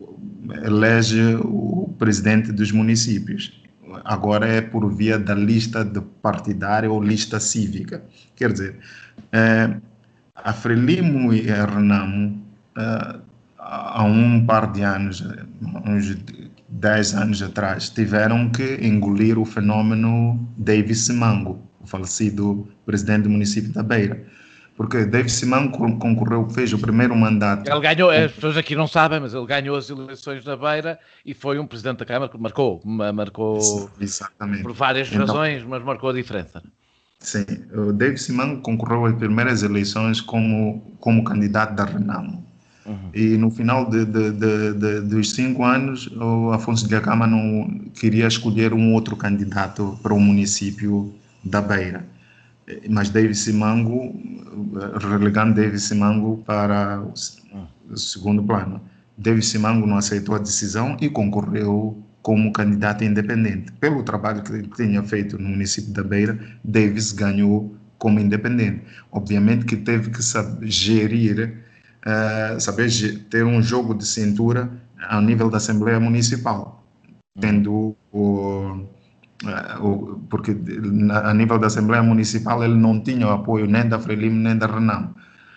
elege o presidente dos municípios. Agora é por via da lista de partidária ou lista cívica. Quer dizer, uh, a Frelimo e a Renamo uh, há um par de anos, uns dez anos atrás, tiveram que engolir o fenômeno David Simango, o falecido presidente do município da Beira. Porque David Simango concorreu, fez o primeiro mandato. Ele ganhou, as pessoas aqui não sabem, mas ele ganhou as eleições da Beira e foi um presidente da Câmara que marcou, marcou Exatamente. Por várias então, razões, mas marcou a diferença. Sim, o David Simango concorreu às primeiras eleições como, como candidato da Renamo. Uhum. E no final de, de, de, de, dos cinco anos, o Afonso de Acama não queria escolher um outro candidato para o município da Beira. Mas David Simango, relegando David Simango para o segundo plano. David Simango não aceitou a decisão e concorreu como candidato independente. Pelo trabalho que ele tinha feito no município da Beira, Davis ganhou como independente. Obviamente que teve que saber gerir, uh, saber ter um jogo de cintura ao nível da Assembleia Municipal, tendo o, uh, o porque na, a nível da Assembleia Municipal ele não tinha o apoio nem da Frelimo nem da Renamo.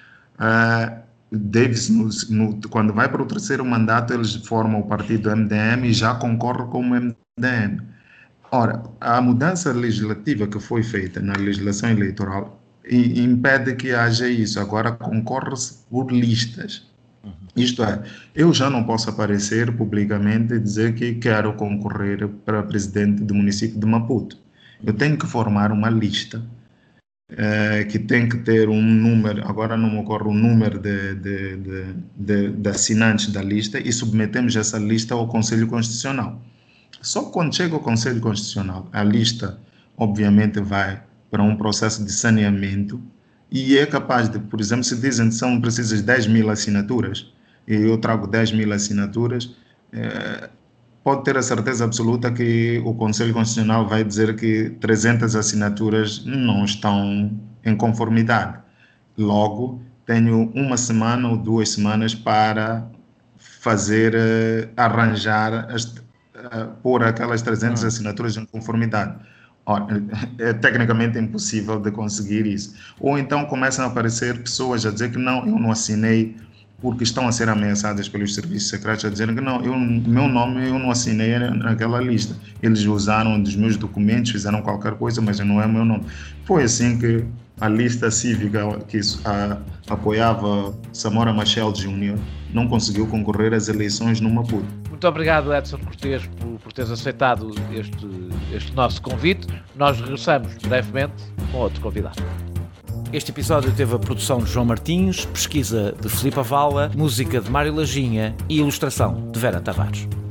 Uh, Davis, no, no, quando vai para o terceiro mandato, eles formam o partido M D M e já concorre como M D M. Ora, a mudança legislativa que foi feita na legislação eleitoral e, impede que haja isso. Agora concorre-se por listas. Uhum. Isto é, eu já não posso aparecer publicamente e dizer que quero concorrer para presidente do município de Maputo. Eu tenho que formar uma lista. Uh, que tem que ter um número, agora não me ocorre o número de, de, de, de, de assinantes da lista e submetemos essa lista ao Conselho Constitucional. Só quando chega ao Conselho Constitucional, a lista obviamente vai para um processo de saneamento e é capaz de, por exemplo, se dizem que são precisas dez mil assinaturas, e eu trago dez mil assinaturas, é, pode ter a certeza absoluta que o Conselho Constitucional vai dizer que trezentas assinaturas não estão em conformidade. Logo, tenho uma semana ou duas semanas para fazer, uh, arranjar, as, uh, pôr aquelas trezentas hum. assinaturas em conformidade. Ora, é tecnicamente impossível de conseguir isso. Ou então começam a aparecer pessoas a dizer que não, eu não assinei, porque estão a ser ameaçadas pelos serviços secretos, a dizer que não, eu, meu nome eu não assinei naquela lista. Eles usaram dos meus documentos, fizeram qualquer coisa, mas não é meu nome. Foi assim que a lista cívica que a, apoiava Samora Machel Júnior não conseguiu concorrer às eleições no Maputo. Muito obrigado, Edson Cortês, por, por teres aceitado este, este nosso convite. Nós regressamos brevemente com outro convidado. Este episódio teve a produção de João Martins, pesquisa de Filipe Avala, música de Mário Lajinha e ilustração de Vera Tavares.